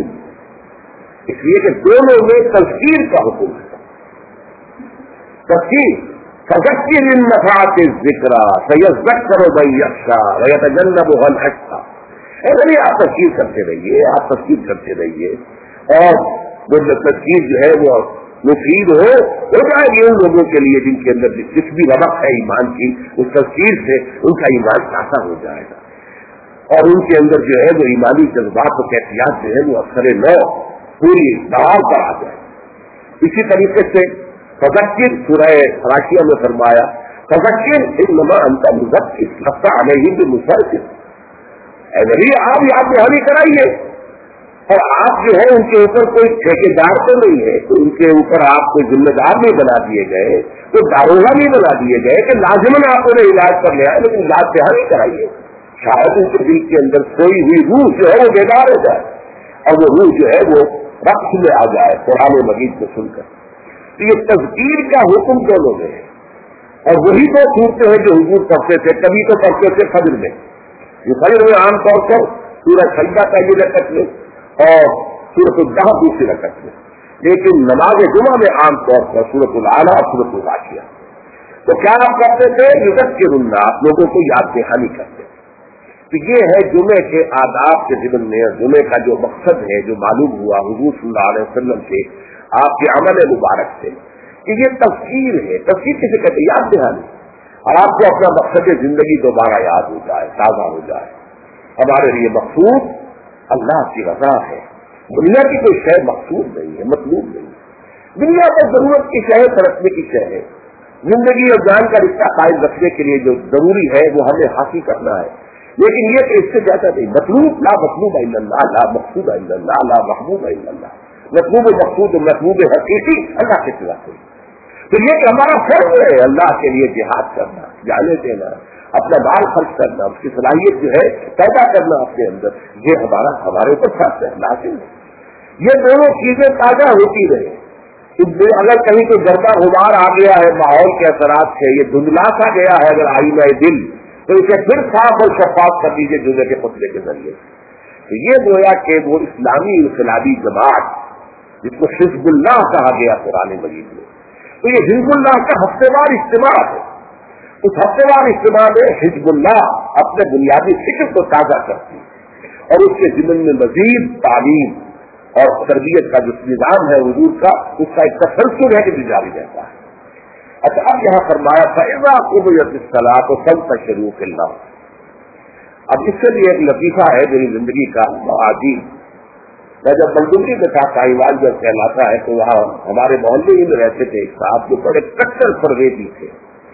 اس لیے کہ دونوں میں تذکیر کا حکم ہے. تذکیر فذکر ان نفعت الذکر سیذکر من یخشی ویتجنبها الاشقی. نہیں آپ تذکیر کرتے رہیے، آپ تذکیر کرتے رہیے، اور وہ تذکیر جو ہے وہ مفید ہو جائے گی ان لوگوں کے لیے جن کے اندر جس بھی ربق ہے ایمان کی، اس تذکیر سے ان کا ایمان تازہ ہو جائے گا، اور ان کے اندر جو ہے وہ ایمانی جذبات و کیفیات جو ہے وہ اثر نو پوری بحال پر آ جائے. اسی طریقے سے فذکر سورہ فراشیہ میں فرمایا فذکر انما انت مذکر لست علیہم بمسیطر. اے نبی آپ یاد دہانی کرائیے، اور آپ جو ہے ان کے اوپر کوئی ٹھیکیدار تو نہیں ہے، تو ان کے اوپر آپ کوئی ذمہ دار نہیں بنا دیے گئے، کوئی داروغہ نہیں بنا دیے گئے کہ لازماً آپ انہیں علاج پر لے آئے، لیکن یاد دہانی کرائیے. شاید ان کے دل کے اندر سوئی ہوئی روح جو ہے وہ بیدار ہو جائے، اور وہ روح جو ہے وہ رقص میں آ جائے قرآن مجید کو سن کر. تو یہ تذکیر کا حکم دونوں میں ہے، اور وہی دو صورتیں ہیں جو حضور پڑھتے تھے. کبھی تو پڑھتے تھے فجر میں، یہ فجر میں عام طور پر سورہ سجدہ پہلی رکعت میں اور سورۃ الدہر دوسری رکعت میں، لیکن نماز جمعہ میں عام طور پر سورۃ الاعلیٰ اور سورۃ الغاشیہ. تو کیا آپ کرتے تھے؟ یذکر الناس، لوگوں کو یاد دہانی کرتے. تو یہ ہے جمعے کے آداب کے ضمن میں، جمعے کا جو مقصد ہے جو معلوم ہوا حضور صلی اللہ علیہ وسلم سے، آپ کے عمل مبارک سے، کہ یہ تذکیر ہے. تذکیر کسے کہتے ہیں؟ یاد دہانی. اور آپ کو اپنا مقصد زندگی دوبارہ یاد ہو جائے، تازہ ہو جائے. ہمارے لیے مقصود اللہ کی رضا ہے، دنیا کی کوئی شے مقصود نہیں ہے، مطلوب نہیں ہے. دنیا کو ضرورت کی شے، ترقی کی شے ہے. زندگی اور جان کا رشتہ قائم رکھنے کے لیے جو ضروری ہے وہ ہمیں حاصل کرنا ہے، لیکن یہ کہ اس سے زیادہ نہیں. مطلوب لا مطلوب الا اللہ، لا مقصود الا اللہ، لا محبوب الا اللہ. مطلوب مقصود مطلوب حقیقی اللہ کے سوا کوئی. تو یہ کہ ہمارا فرض ہے اللہ کے لیے جہاد کرنا، جانے دینا، اپنا مال خرچ کرنا، اس کی صلاحیت جو ہے پیدا کرنا اپنے اندر، یہ ہمارے اوپر فرض ہے، لازم ہے. یہ دونوں چیزیں تازہ ہوتی رہے. اگر کہیں کوئی گردہ غبار آ گیا ہے ماحول کے اثرات سے، یہ دھندلا سا گیا ہے اگر آئینہ دل، تو اسے پھر صاف اور شفاف کر دیجیے جمعے کے خطبے کے ذریعے. تو یہ گویا کہ وہ اسلامی انقلابی جماعت جس کو حزب اللہ کہا گیا قرآن مجید میں، تو یہ حزب اللہ کا ہفتے وار اجتماع ہے. اس ہفتے وار اجتماع میں حزب اللہ اپنے بنیادی فکر کو تازہ کرتی ہے، اور اس کے ضمن میں مزید تعلیم اور تربیت کا جو نظام ہے حضور کا، اس کا ایک تسلسل ہے کہ جاری رہتا ہے. اچھا، اب یہاں فرمایا فإذا قضيت الصلاة فانتشروا في الأرض. اب اس سے بھی ایک لطیفہ ہے میری زندگی کا عجیب. میں جب بلدوری کے ساتھ ساحیوال جب کہلاتا ہے تو وہاں ہمارے محلے ہی میں رہتے تھے ایک صاحب جو بڑے کٹر پرویزی تھے،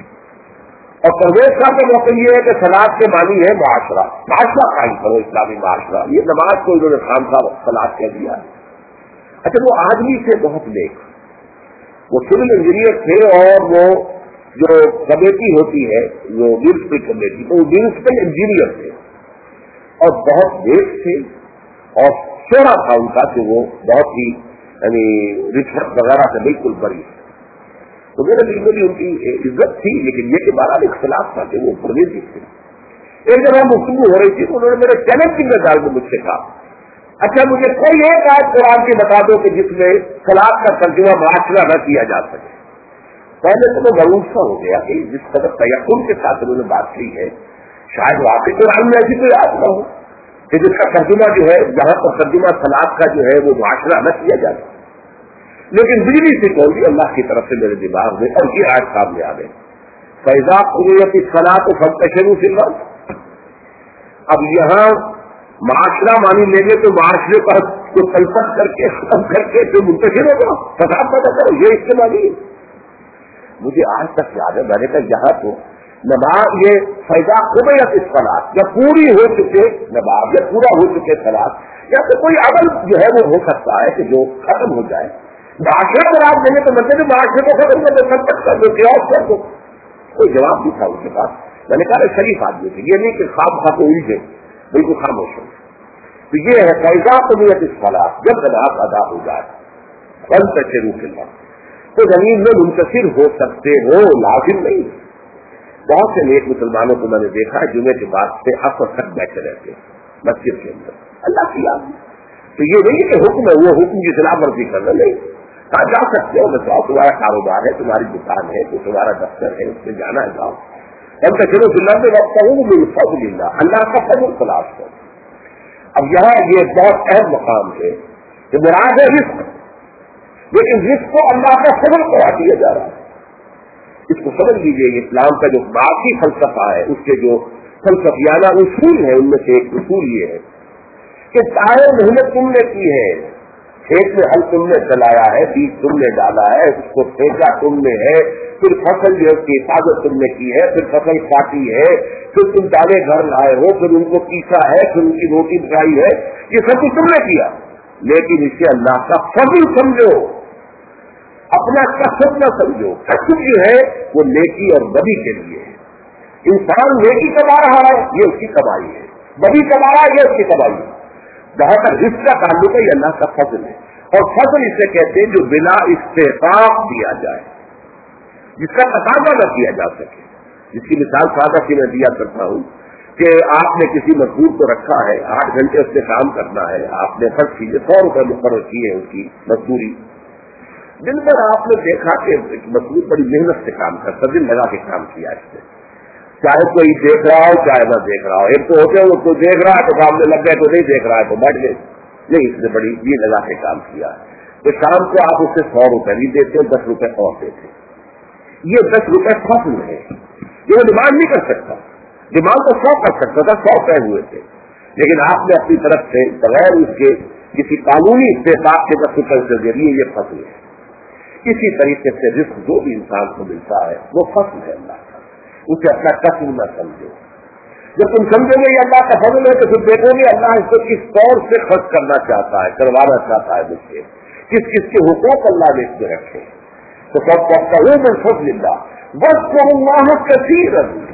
اور پرویز کا تو موقع یہ ہے کہ صلاۃ کے معنی ہے معاشرہ قائم کرو، اسلامی معاشرہ. یہ نماز کو انہوں نے خام خواہ صلاۃ کہہ دیا. اچھا، وہ آدمی سے بہت نیک، وہ سول انجینئر تھے، اور وہ جو کمیٹی ہوتی ہے جو میونسپل کمیٹی، تو وہ میونسپل انجینئر تھے اور بہت نیک تھے، اور شعرا تھا ان کا کہ وہ بہت ہی یعنی رشوت وغیرہ سے بالکل بری. تو میرے دل میں بھی ان کی عزت تھی، لیکن یہ کہ بہرحال اختلاف تھا کہ وہ پرویزی تھے. ایک جگہ گفتگو ہو رہی تھی تو انہوں نے میرے چیلنج کی مثال میں مجھ سے کہا، اچھا مجھے کوئی ایک آیت قرآن کی بتا دو کہ جس میں صلاۃ کا ترجمہ معاشرہ نہ کیا جا سکے. پہلے تو میں غرور سا ہو گیا کہ جس قدر تیقن کے ساتھ انہوں نے بات کی ہے، شاید واقعی قرآن میں ایسی کوئی آیت نہ ہو کہ جس کا ترجمہ جو ہے، جہاں پر ترجمہ صلاۃ کا جو ہے وہ معاشرہ نہ کیا جا سکے. لیکن بجلی سے کون سی اللہ کی طرف سے میرے دماغ میں اور یہ آیت سامنے آ گئی، فإذا قضيت الصلاة فانتشروا في الأرض. اب یہاں معاشرہ مانی لیں گے تو معاشرے پر کو تلفت کر کے ختم کر کے جو منتشر ہوگا فساد پیدا کرو، یہ استعمال ہے. مجھے آج تک یاد ہے، میں نے کہا یہاں تو نماز یہ فإذا قضيت الصلاة، یا پوری ہو چکے نماز یا پورا ہو چکے صلاۃ، یا تو کوئی عمل جو ہے وہ ہو سکتا ہے کہ جو ختم ہو جائے. معاشرے پر آپ دیں گے تو مطلب معاشرے کو ختم کر دو، سب کر دو، قیاس کر دو. کوئی جواب نہیں تھا ان کے پاس. میں نے کہا شریف آدمی تھے، یہ نہیں کہ خواب خواہ کو الجھے، بالکل خاموش ہو. تو یہ ہے فإذا قضيت الصلاة، جب نماز ادا ہو جائے فانتشروا في الأرض، تو زمین میں منتشر ہو سکتے ہو، لازم نہیں. بہت سے نیک مسلمانوں کو میں نے دیکھا ہے جمعے کے بعد سے عصر تک بیٹھے رہتے مسجد کے اندر اللہ کی یاد میں. تو یہ نہیں کہ حکم ہے وہ حکم کی خلاف ورزی کرنا، نہیں. کہا جا سکتے ہو، بتاؤ تمہارا کاروبار ہے، تمہاری دکان ہے، تو تمہارا دفتر ہے، اس میں جانا ہے جاؤ. ہم تو شروع سے لمبے وقت بالفضل اللہ، اللہ کا فضل تلاش کرو. اب یہاں یہ بہت اہم مقام ہے کہ مراد ہے رزق، لیکن رزق کو اللہ کا فضل کرا دیا جا رہا ہے. اس کو سمجھ لیجیے. اسلام کا جو باقی فلسفہ ہے، اس کے جو فلسفیانہ اصول ہے، ان میں سے ایک اصول یہ ہے کہ چاہے محنت تم نے کی ہے، کھیت میں ہل تم نے چلایا ہے، بیج تم نے ڈالا ہے، اس کو پھینکا تم نے ہے، پھر فصل جو ہے اس کی حفاظت تم نے کی ہے، پھر فصل کاٹی ہے، پھر تم دانے گھر لائے ہو، پھر ان کو پیسا ہے، پھر ان کی روٹی پکائی ہے، یہ سب کچھ تم نے کیا. لیکن اسے اللہ کا فضل سمجھو، اپنا کسب نہ سمجھو. کسب جو ہے وہ نیکی اور بدی کے لیے ہے. انسان نیکی کما رہا ہے، یہ اس کی کمائی ہے، بدی کما رہا ہے، یہ اس کی کمائی ہے. جہاں تک رزق کا تعلق ہے، یہ اللہ کا فضل ہے. اور فضل اسے کہتے ہیں جو بنا استحقاق دیا جائے، جس کا تقاضا نہ کیا جا سکے. جس کی مثال سادہ سی میں دیا کرتا ہوں کہ آپ نے کسی مزدور کو رکھا ہے، 8 گھنٹے اس سے کام کرنا ہے، آپ نے خرچ کیجیے 100 روپئے مقرر کیے اس کی مزدوری. دن بھر آپ نے دیکھا کہ مزدور بڑی محنت سے کام کرتا، دن لگا کے کام کیا اس نے، چاہے کوئی دیکھ رہا ہو چاہے نہ دیکھ رہا ہو. ایک تو ہوتے ہیں وہ کوئی دیکھ رہا ہے تو کام میں لگ گئے، تو نہیں دیکھ رہا ہے تو بیٹھ گئے. نہیں، اس نے بڑی یہ لگا کے کام کیا. تو شام کو آپ اسے 100 روپئے نہیں دیتے، 10 روپئے اور دیتے. یہ 10 روپئے فصل ہے، یہ وہ ڈیمانڈ نہیں کر سکتا. ڈیمانڈ تو 100 کر سکتا تھا، 100 طے ہوئے تھے. لیکن آپ نے اپنی طرف سے بغیر اس کے کسی قانونی استحقاق کے 10 روپئے کے ذریعے یہ فصل ہے. اسی طریقے سے رزق جو بھی انسان کو ملتا ہے وہ فصل ہے اللہ کا، اسے اپنا کسب نہ سمجھو. جب تم سمجھو گے یہ اللہ کا فضل ہے تو پھر دیکھو گے اللہ اس کو کس طور سے خرچ کرنا چاہتا ہے، کروانا چاہتا ہے مجھ سے، کس کس کے حقوق اللہ نے اس میں رکھے. تو سب کہوں میں فضل اللہ بس کو اللہ کثیر.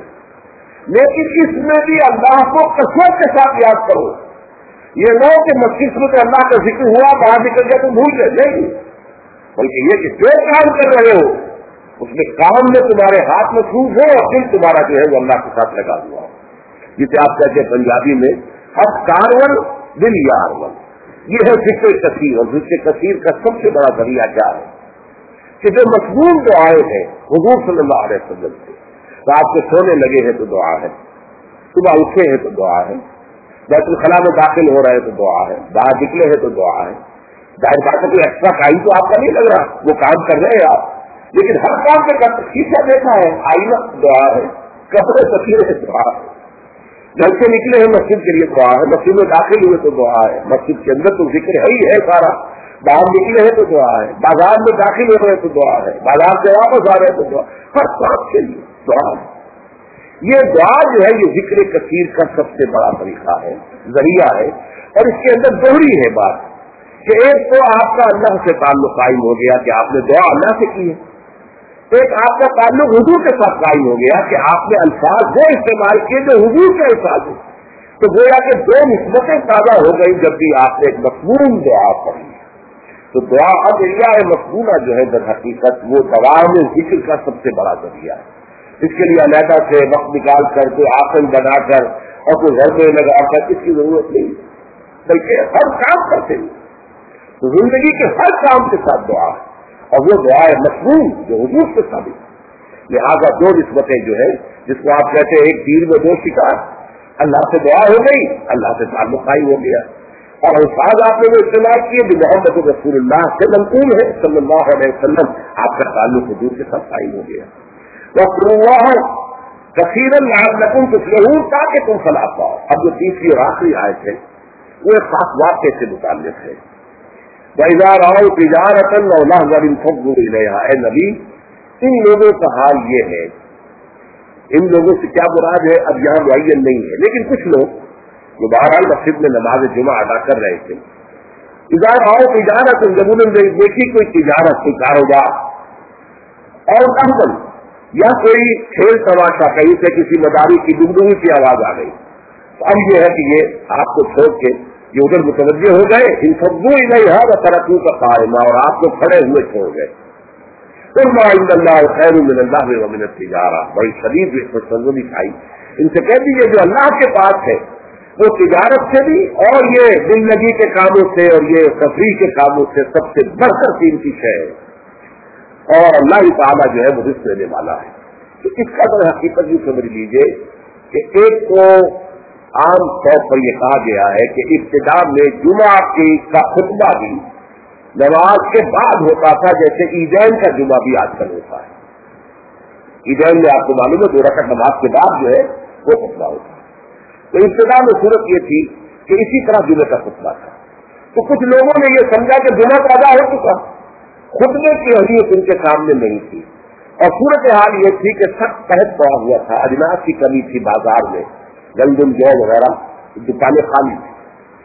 لیکن اس میں بھی اللہ کو کثرت کے ساتھ یاد کرو. یہ نہ کہ مسجد میں تو اللہ کا ذکر ہوا، باہر نکل گیا تم بھول گئے، نہیں، بلکہ یہ کہ جو کام کر رہے ہو اس میں کام میں تمہارے ہاتھ مصروف ہو اور دل تمہارا جو ہے وہ اللہ کے ساتھ لگا ہوا ہو. جسے آپ کہتے ہیں پنجابی میں اب کارون دل یارون. یہ ہے ذکر کثیر. اور ذکر کثیر کا سب سے بڑا ذریعہ کیا ہے کہ جو مضمون دعائیں ہیں حضور صلی اللہ علیہ وسلم سے، رات کو سونے لگے ہیں تو دعا ہے، صبح اٹھے ہیں تو دعا ہے، بیت الخلاء میں داخل ہو رہے ہیں تو دعا ہے، باہر نکلے ہیں تو دعا ہے. ظاہر بات ہے کوئی ایکسٹرا ٹائم تو آپ کا نہیں لگ رہا، وہ کام کر رہے ہیں آپ، لیکن ہر کام کے شیشہ دیکھا ہے، آئینہ دعا ہے، کپڑے سفیرے دعا ہے، گھر سے نکلے ہیں مسجد کے لیے دعا ہے، مسجد میں داخل ہوئے تو دعا ہے، مسجد کے اندر تو ذکر ہے ہی ہے سارا، باہر نکلے ہیں تو دعا ہے، بازار میں داخل ہو رہے تو دعا ہے، بازار سے واپس آ رہے تو دعا، ہر کام کے لیے دعا ہے. یہ دعا جو ہے یہ ذکر کثیر کا سب سے بڑا طریقہ ہے، ذریعہ ہے. اور اس کے اندر دوہری ہے بات کہ ایک تو آپ کا اللہ سے تعلق قائم ہو گیا کہ آپ نے دعا اللہ سے کی ہے، ایک آپ کا تعلق حضور کے ساتھ قائم ہو گیا کہ آپ نے الفاظ وہ استعمال کیے جو حضور کے الفاظ ہیں. تو گویا کہ 2 نسبتیں تازہ ہو گئی جب بھی آپ نے ایک مفہوم دعا پڑھی. تو دعا اب ذریعہ مفہومہ جو ہے در حقیقت وہ دوام ذکر کا سب سے بڑا ذریعہ ہے. اس کے لیے علیحدہ سے وقت نکال کر کوئی آسن بنا کر اور کوئی گھر میں لگا کر اس کی ضرورت نہیں، بلکہ ہر کام کرتے ہیں. تو زندگی کے ہر کام کے ساتھ دعا ہے، اور وہ دعا ہے مفہوم جو حضور سے ثابت ہے. لہٰذا 2 نسبتیں جو ہے جس کو آپ کہتے ہیں ایک تیر میں 2 شکار، اللہ سے دعا ہو گئی، اللہ سے تعلق قائم ہو گیا. اور الفاظ آپ نے وہ استعمال کیے جو محمد رسول اللہ سے منقول ہے صلی اللہ علیہ وسلم، آپ کا تعلق حضور کے ساتھ قائم ہو گیا. کثیرن لعلکم تفلحون، تاکہ تم فلاح پاؤ. اب جو تیسری اور آخری آیت ہے وہ ایک خاص واقعے سے متعلق ہے. وَإِذَا رَأَوْا تِجَارَةً أَوْ لَهْوًا انفضوا إِلَيْهَا. اے نبی ان لوگوں کا حال یہ ہے، ان لوگوں سے کیا مراد ہے اب یہاں معین نہیں ہے، لیکن کچھ لوگ جو بہرحال مسجد میں نماز جمعہ ادا کر رہے تھے، اذا رأوا تجارة، جب انہوں نے دیکھی کوئی تجارت، کوئی کاروبار، اور لہوا یا کوئی کھیل تماشا، کہیں سے کسی مداری کی ڈگڈگی کی آواز آ گئی، تو اب یہ ہے کہ یہ آپ کو چھوڑ کے یہ ادھر متوجہ ہو گئے، انفضوا الیہا وترکوک قائما، اور آپ کو کھڑے ہوئے چھوڑ گئے. قل ما عند اللہ خیر من اللہ ومن التجارہ. بڑی شدید سنگنی کھائی. ان سے کہہ دیجیے جو اللہ کے پاس ہے وہ تجارت سے بھی اور یہ زندگی کے کاموں سے اور یہ تفریح کے کاموں سے سب سے بڑھ کر قیمتی شے ہے, اور اللہ تعالیٰ جو ہے وہ رزق دینے والا ہے. تو اس کا اگر حقیقت بھی سمجھ لیجیے کہ ایک تو عام طور پر یہ کہا گیا ہے کہ ابتدا میں جمعہ کا خطبہ بھی نماز کے بعد ہوتا تھا, جیسے عیدین کا جمعہ بھی آج کل ہوتا ہے. عیدین میں آپ کو معلوم ہے 2 رکعت نماز کے بعد جو ہے وہ خطبہ ہوتا ہے. تو ابتدا میں صورت یہ تھی کہ اسی طرح جمعے کا خطبہ تھا. تو کچھ لوگوں نے یہ سمجھا کہ جمعہ کا ادا ہو چکا, خطبے کی اہمیت ان کے سامنے نہیں تھی, اور صورت حال یہ تھی کہ سخت قحط پڑا ہوا تھا, اجناس کی کمی تھی بازار میں, گندم جو وغیرہ دکانیں خالی تھی.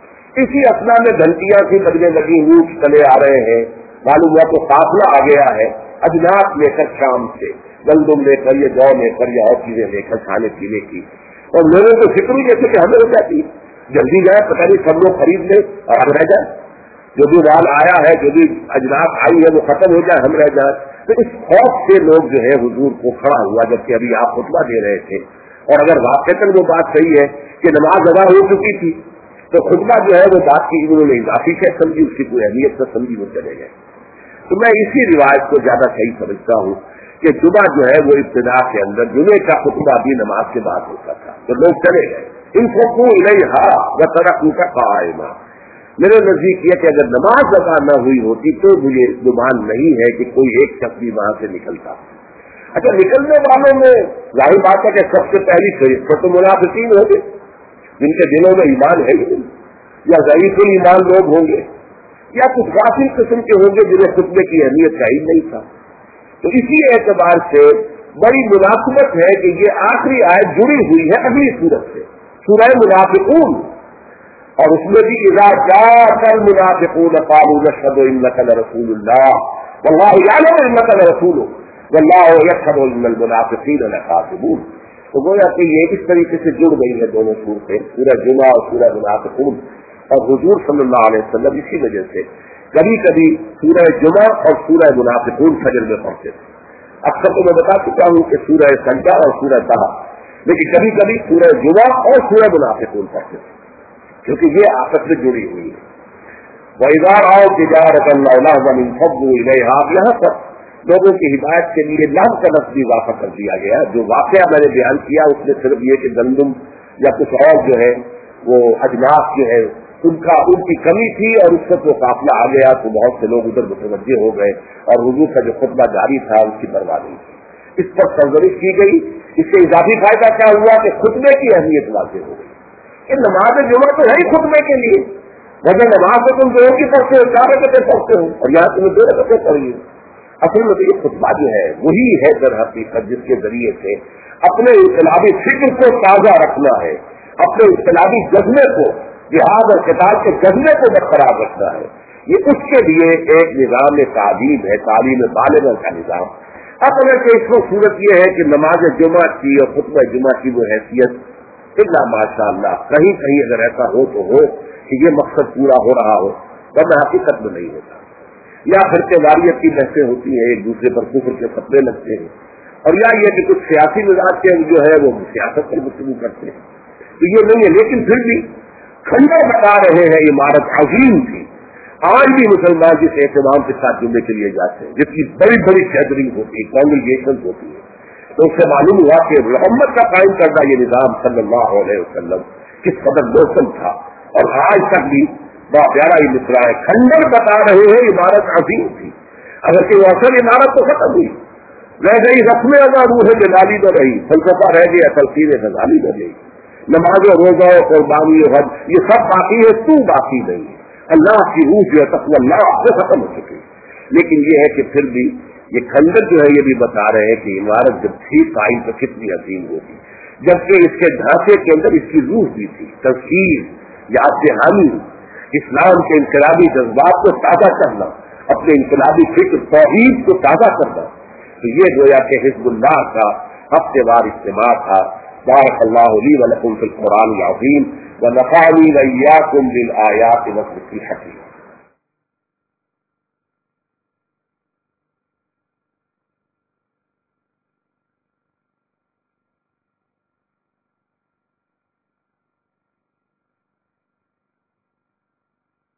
اسی اثنا میں گھنٹیاں سی لگنے لگی, اونٹ چلے آ رہے ہیں, معلوم ہوا تو قافلہ آ گیا ہے اجناس لے کر شام سے, گندم لے کر یا جو لے کر یا اور چیزیں لے کر کھانے پینے کی. اور لوگوں کو فکر ہی جیسے کہ ہمیں ہو جاتی ہے, جلدی جائے پتہ نہیں سب لوگ خرید لیں اور ہم رہ جائیں, جو بھی مال آیا ہے جو بھی اجناس آئی ہے وہ ختم ہو جائے, ہم رہ جائیں. تو اس خوف سے لوگ جو ہے حضور کو کھڑا ہوا, جبکہ ابھی آپ خطبہ دے رہے تھے, اور اگر واقعتاً وہ بات صحیح ہے کہ نماز ادا ہو چکی تھی تو خطبہ جو ہے وہ بات کی انہوں نے اضافی شے سمجھی, اس کی کوئی اہمیت نہ سمجھی, وہ چلے گئے. تو میں اسی روایت کو زیادہ صحیح سمجھتا ہوں کہ جمعہ جو ہے وہ ابتدا کے اندر جمعے کا خطبہ بھی نماز کے بعد ہوتا تھا. تو لوگ چلے گئے, ان کو الیہا وترکوا قائما. میرے نزدیک یہ کہ اگر نماز ادا نہ ہوئی ہوتی تو مجھے گمان نہیں ہے کہ کوئی ایک شخص بھی وہاں سے نکلتا. اچھا, نکلنے والوں میں ظاہر بات ہے کہ سب سے پہلی فہرست تو منافقین ہوں گے جن کے دلوں میں ایمان ہے ہی نہیں, یا ضعیف ایمان لوگ ہوں گے, یا کچھ غافل قسم کے ہوں گے جنہیں خطبے کی اہمیت کا ہی نہیں تھا. تو اسی اعتبار سے بڑی مناسبت ہے کہ یہ آخری آیت جڑی ہوئی ہے اگلی سورت سے, سورہ منافقون, اور اس میں بھی اذا جاءك المنافقون قالوا نشهد انك لرسول الله والله يعلم انك لرسوله والله يشهد ان المنافقين لكاذبون. تو گویا کہ یہ اس طریقے سے جڑ گئی ہے دونوں صورتیں, سورہ جمعہ اور سورہ منافقون. اور حضور صلی اللہ علیہ وسلم اسی وجہ سے کبھی کبھی سورہ جمعہ اور سورہ منافقون فجر میں پڑھتے تھے. اکثر تو میں بتا چکا ہوں کہ سورہ سجدہ اور سورہ طہ, لیکن کبھی کبھی سورہ جمعہ اور سورہ منافقون پڑھتے تھے کیونکہ یہ آپس میں جڑی ہوئی ہے. وَإِذَا رَأَوْا تِجَارَةً أَوْ لَهْوًا انفضوا إِلَيْهَا. یہاں پر لوگوں کی ہدایت کے لیے لہو کا لفظ بھی اضافہ کر دیا گیا. جو واقعہ میں نے بیان کیا اس میں صرف یہ کہ گندم یا کچھ اور جو ہے وہ اجناس جو ہے ان کی کمی تھی, اور اس وقت وہ قافلہ آ گیا تو بہت سے لوگ ادھر متوجہ ہو گئے, اور حضور کا جو خطبہ جاری تھا اس کی بربادی کی. اس پر سرزنش کی گئی. اس سے اضافی فائدہ کیا ہوا کہ خطبے کی اہمیت واضح ہو گئی. کہ نماز جمعہ تو ہے ہی خطبے کے لیے, وجہ نماز تو تم 2 کی پڑھتے ہو, 4 رکعتیں پڑھتے ہو, اور یہاں تمہیں 2 رکعتیں پڑھی. اصل میں تو یہ خطبہ جو ہے وہی ہے در حقیقت جس کے ذریعے سے اپنے انقلابی فکر کو تازہ رکھنا ہے, اپنے انقلابی جذبے کو, جہاد اور قتال کے جذبے کو برقرار رکھنا ہے. یہ اس کے لیے ایک نظام تعلیم ہے, تعلیم بالغ کا نظام. اصل کہ اس کو صورت یہ ہے کہ نماز جمعہ کی اور خطبہ جمعہ کی وہ حیثیت الا ماشاء اللہ کہیں کہیں اگر ایسا ہو تو ہو کہ یہ مقصد پورا ہو رہا ہو, ورنہ حقیقت میں نہیں ہوتا. یا فرقے واریت کی بحثیں ہوتی ہیں, ایک دوسرے پر کفر کے فتوے لگتے ہیں, اور یا یہ کہ کچھ سیاسی مزاج کے جو ہے وہ سیاست پر گفتگو کرتے ہیں. تو یہ نہیں ہے, لیکن پھر بھی کھنڈر بتا رہے ہیں عمارت عظیم تھی. آج بھی مسلمان جس اہتمام کے ساتھ جمعے کے لیے جاتے ہیں, جس کی بڑی بڑی گیدرنگ ہوتی ہے, کانگریگیشن ہوتی ہے, تو اس سے معلوم ہوا کہ محمد کا قائم کردہ یہ نظام صلی اللہ علیہ وسلم کس قدر موسم تھا. اور آج تک بھی بہت پیارا ہی مصرع ہے, کھنڈر بتا رہے ہیں عمارت عظیم تھی. اگر کہ وہ اصل عمارت تو ختم ہوئی, رہ گئی رسم ادا, روح جلالی نہ رہی, فلسفہ رہ گیا, تلقین غزالی نہ رہی, نماز و روزہ و قربانی و حج یہ سب باقی ہے, تو باقی نہیں ہے. اللہ کی روح جو ہے تقوی اللہ سے ختم ہو چکی. لیکن یہ ہے کہ پھر بھی یہ کھنڈر جو ہے یہ بھی بتا رہے ہیں کہ عمارت جب تھی قائم تو کتنی عظیم ہوگی, جبکہ اس کے ڈھانچے کے اندر اس کی روح بھی تھی, تفسیر, یاد دہانی, اسلام کے انقلابی جذبات کو تازہ کرنا, اپنے انقلابی فکر توحید کو تازہ کرنا. تو یہ گویا کہ حزب اللہ کا ہفتے وار اجتماع تھا. بارک اللہ لی و لکم فی القرآن العظیم ونفعنی و ایاکم بالآیات والذکر الحکیم.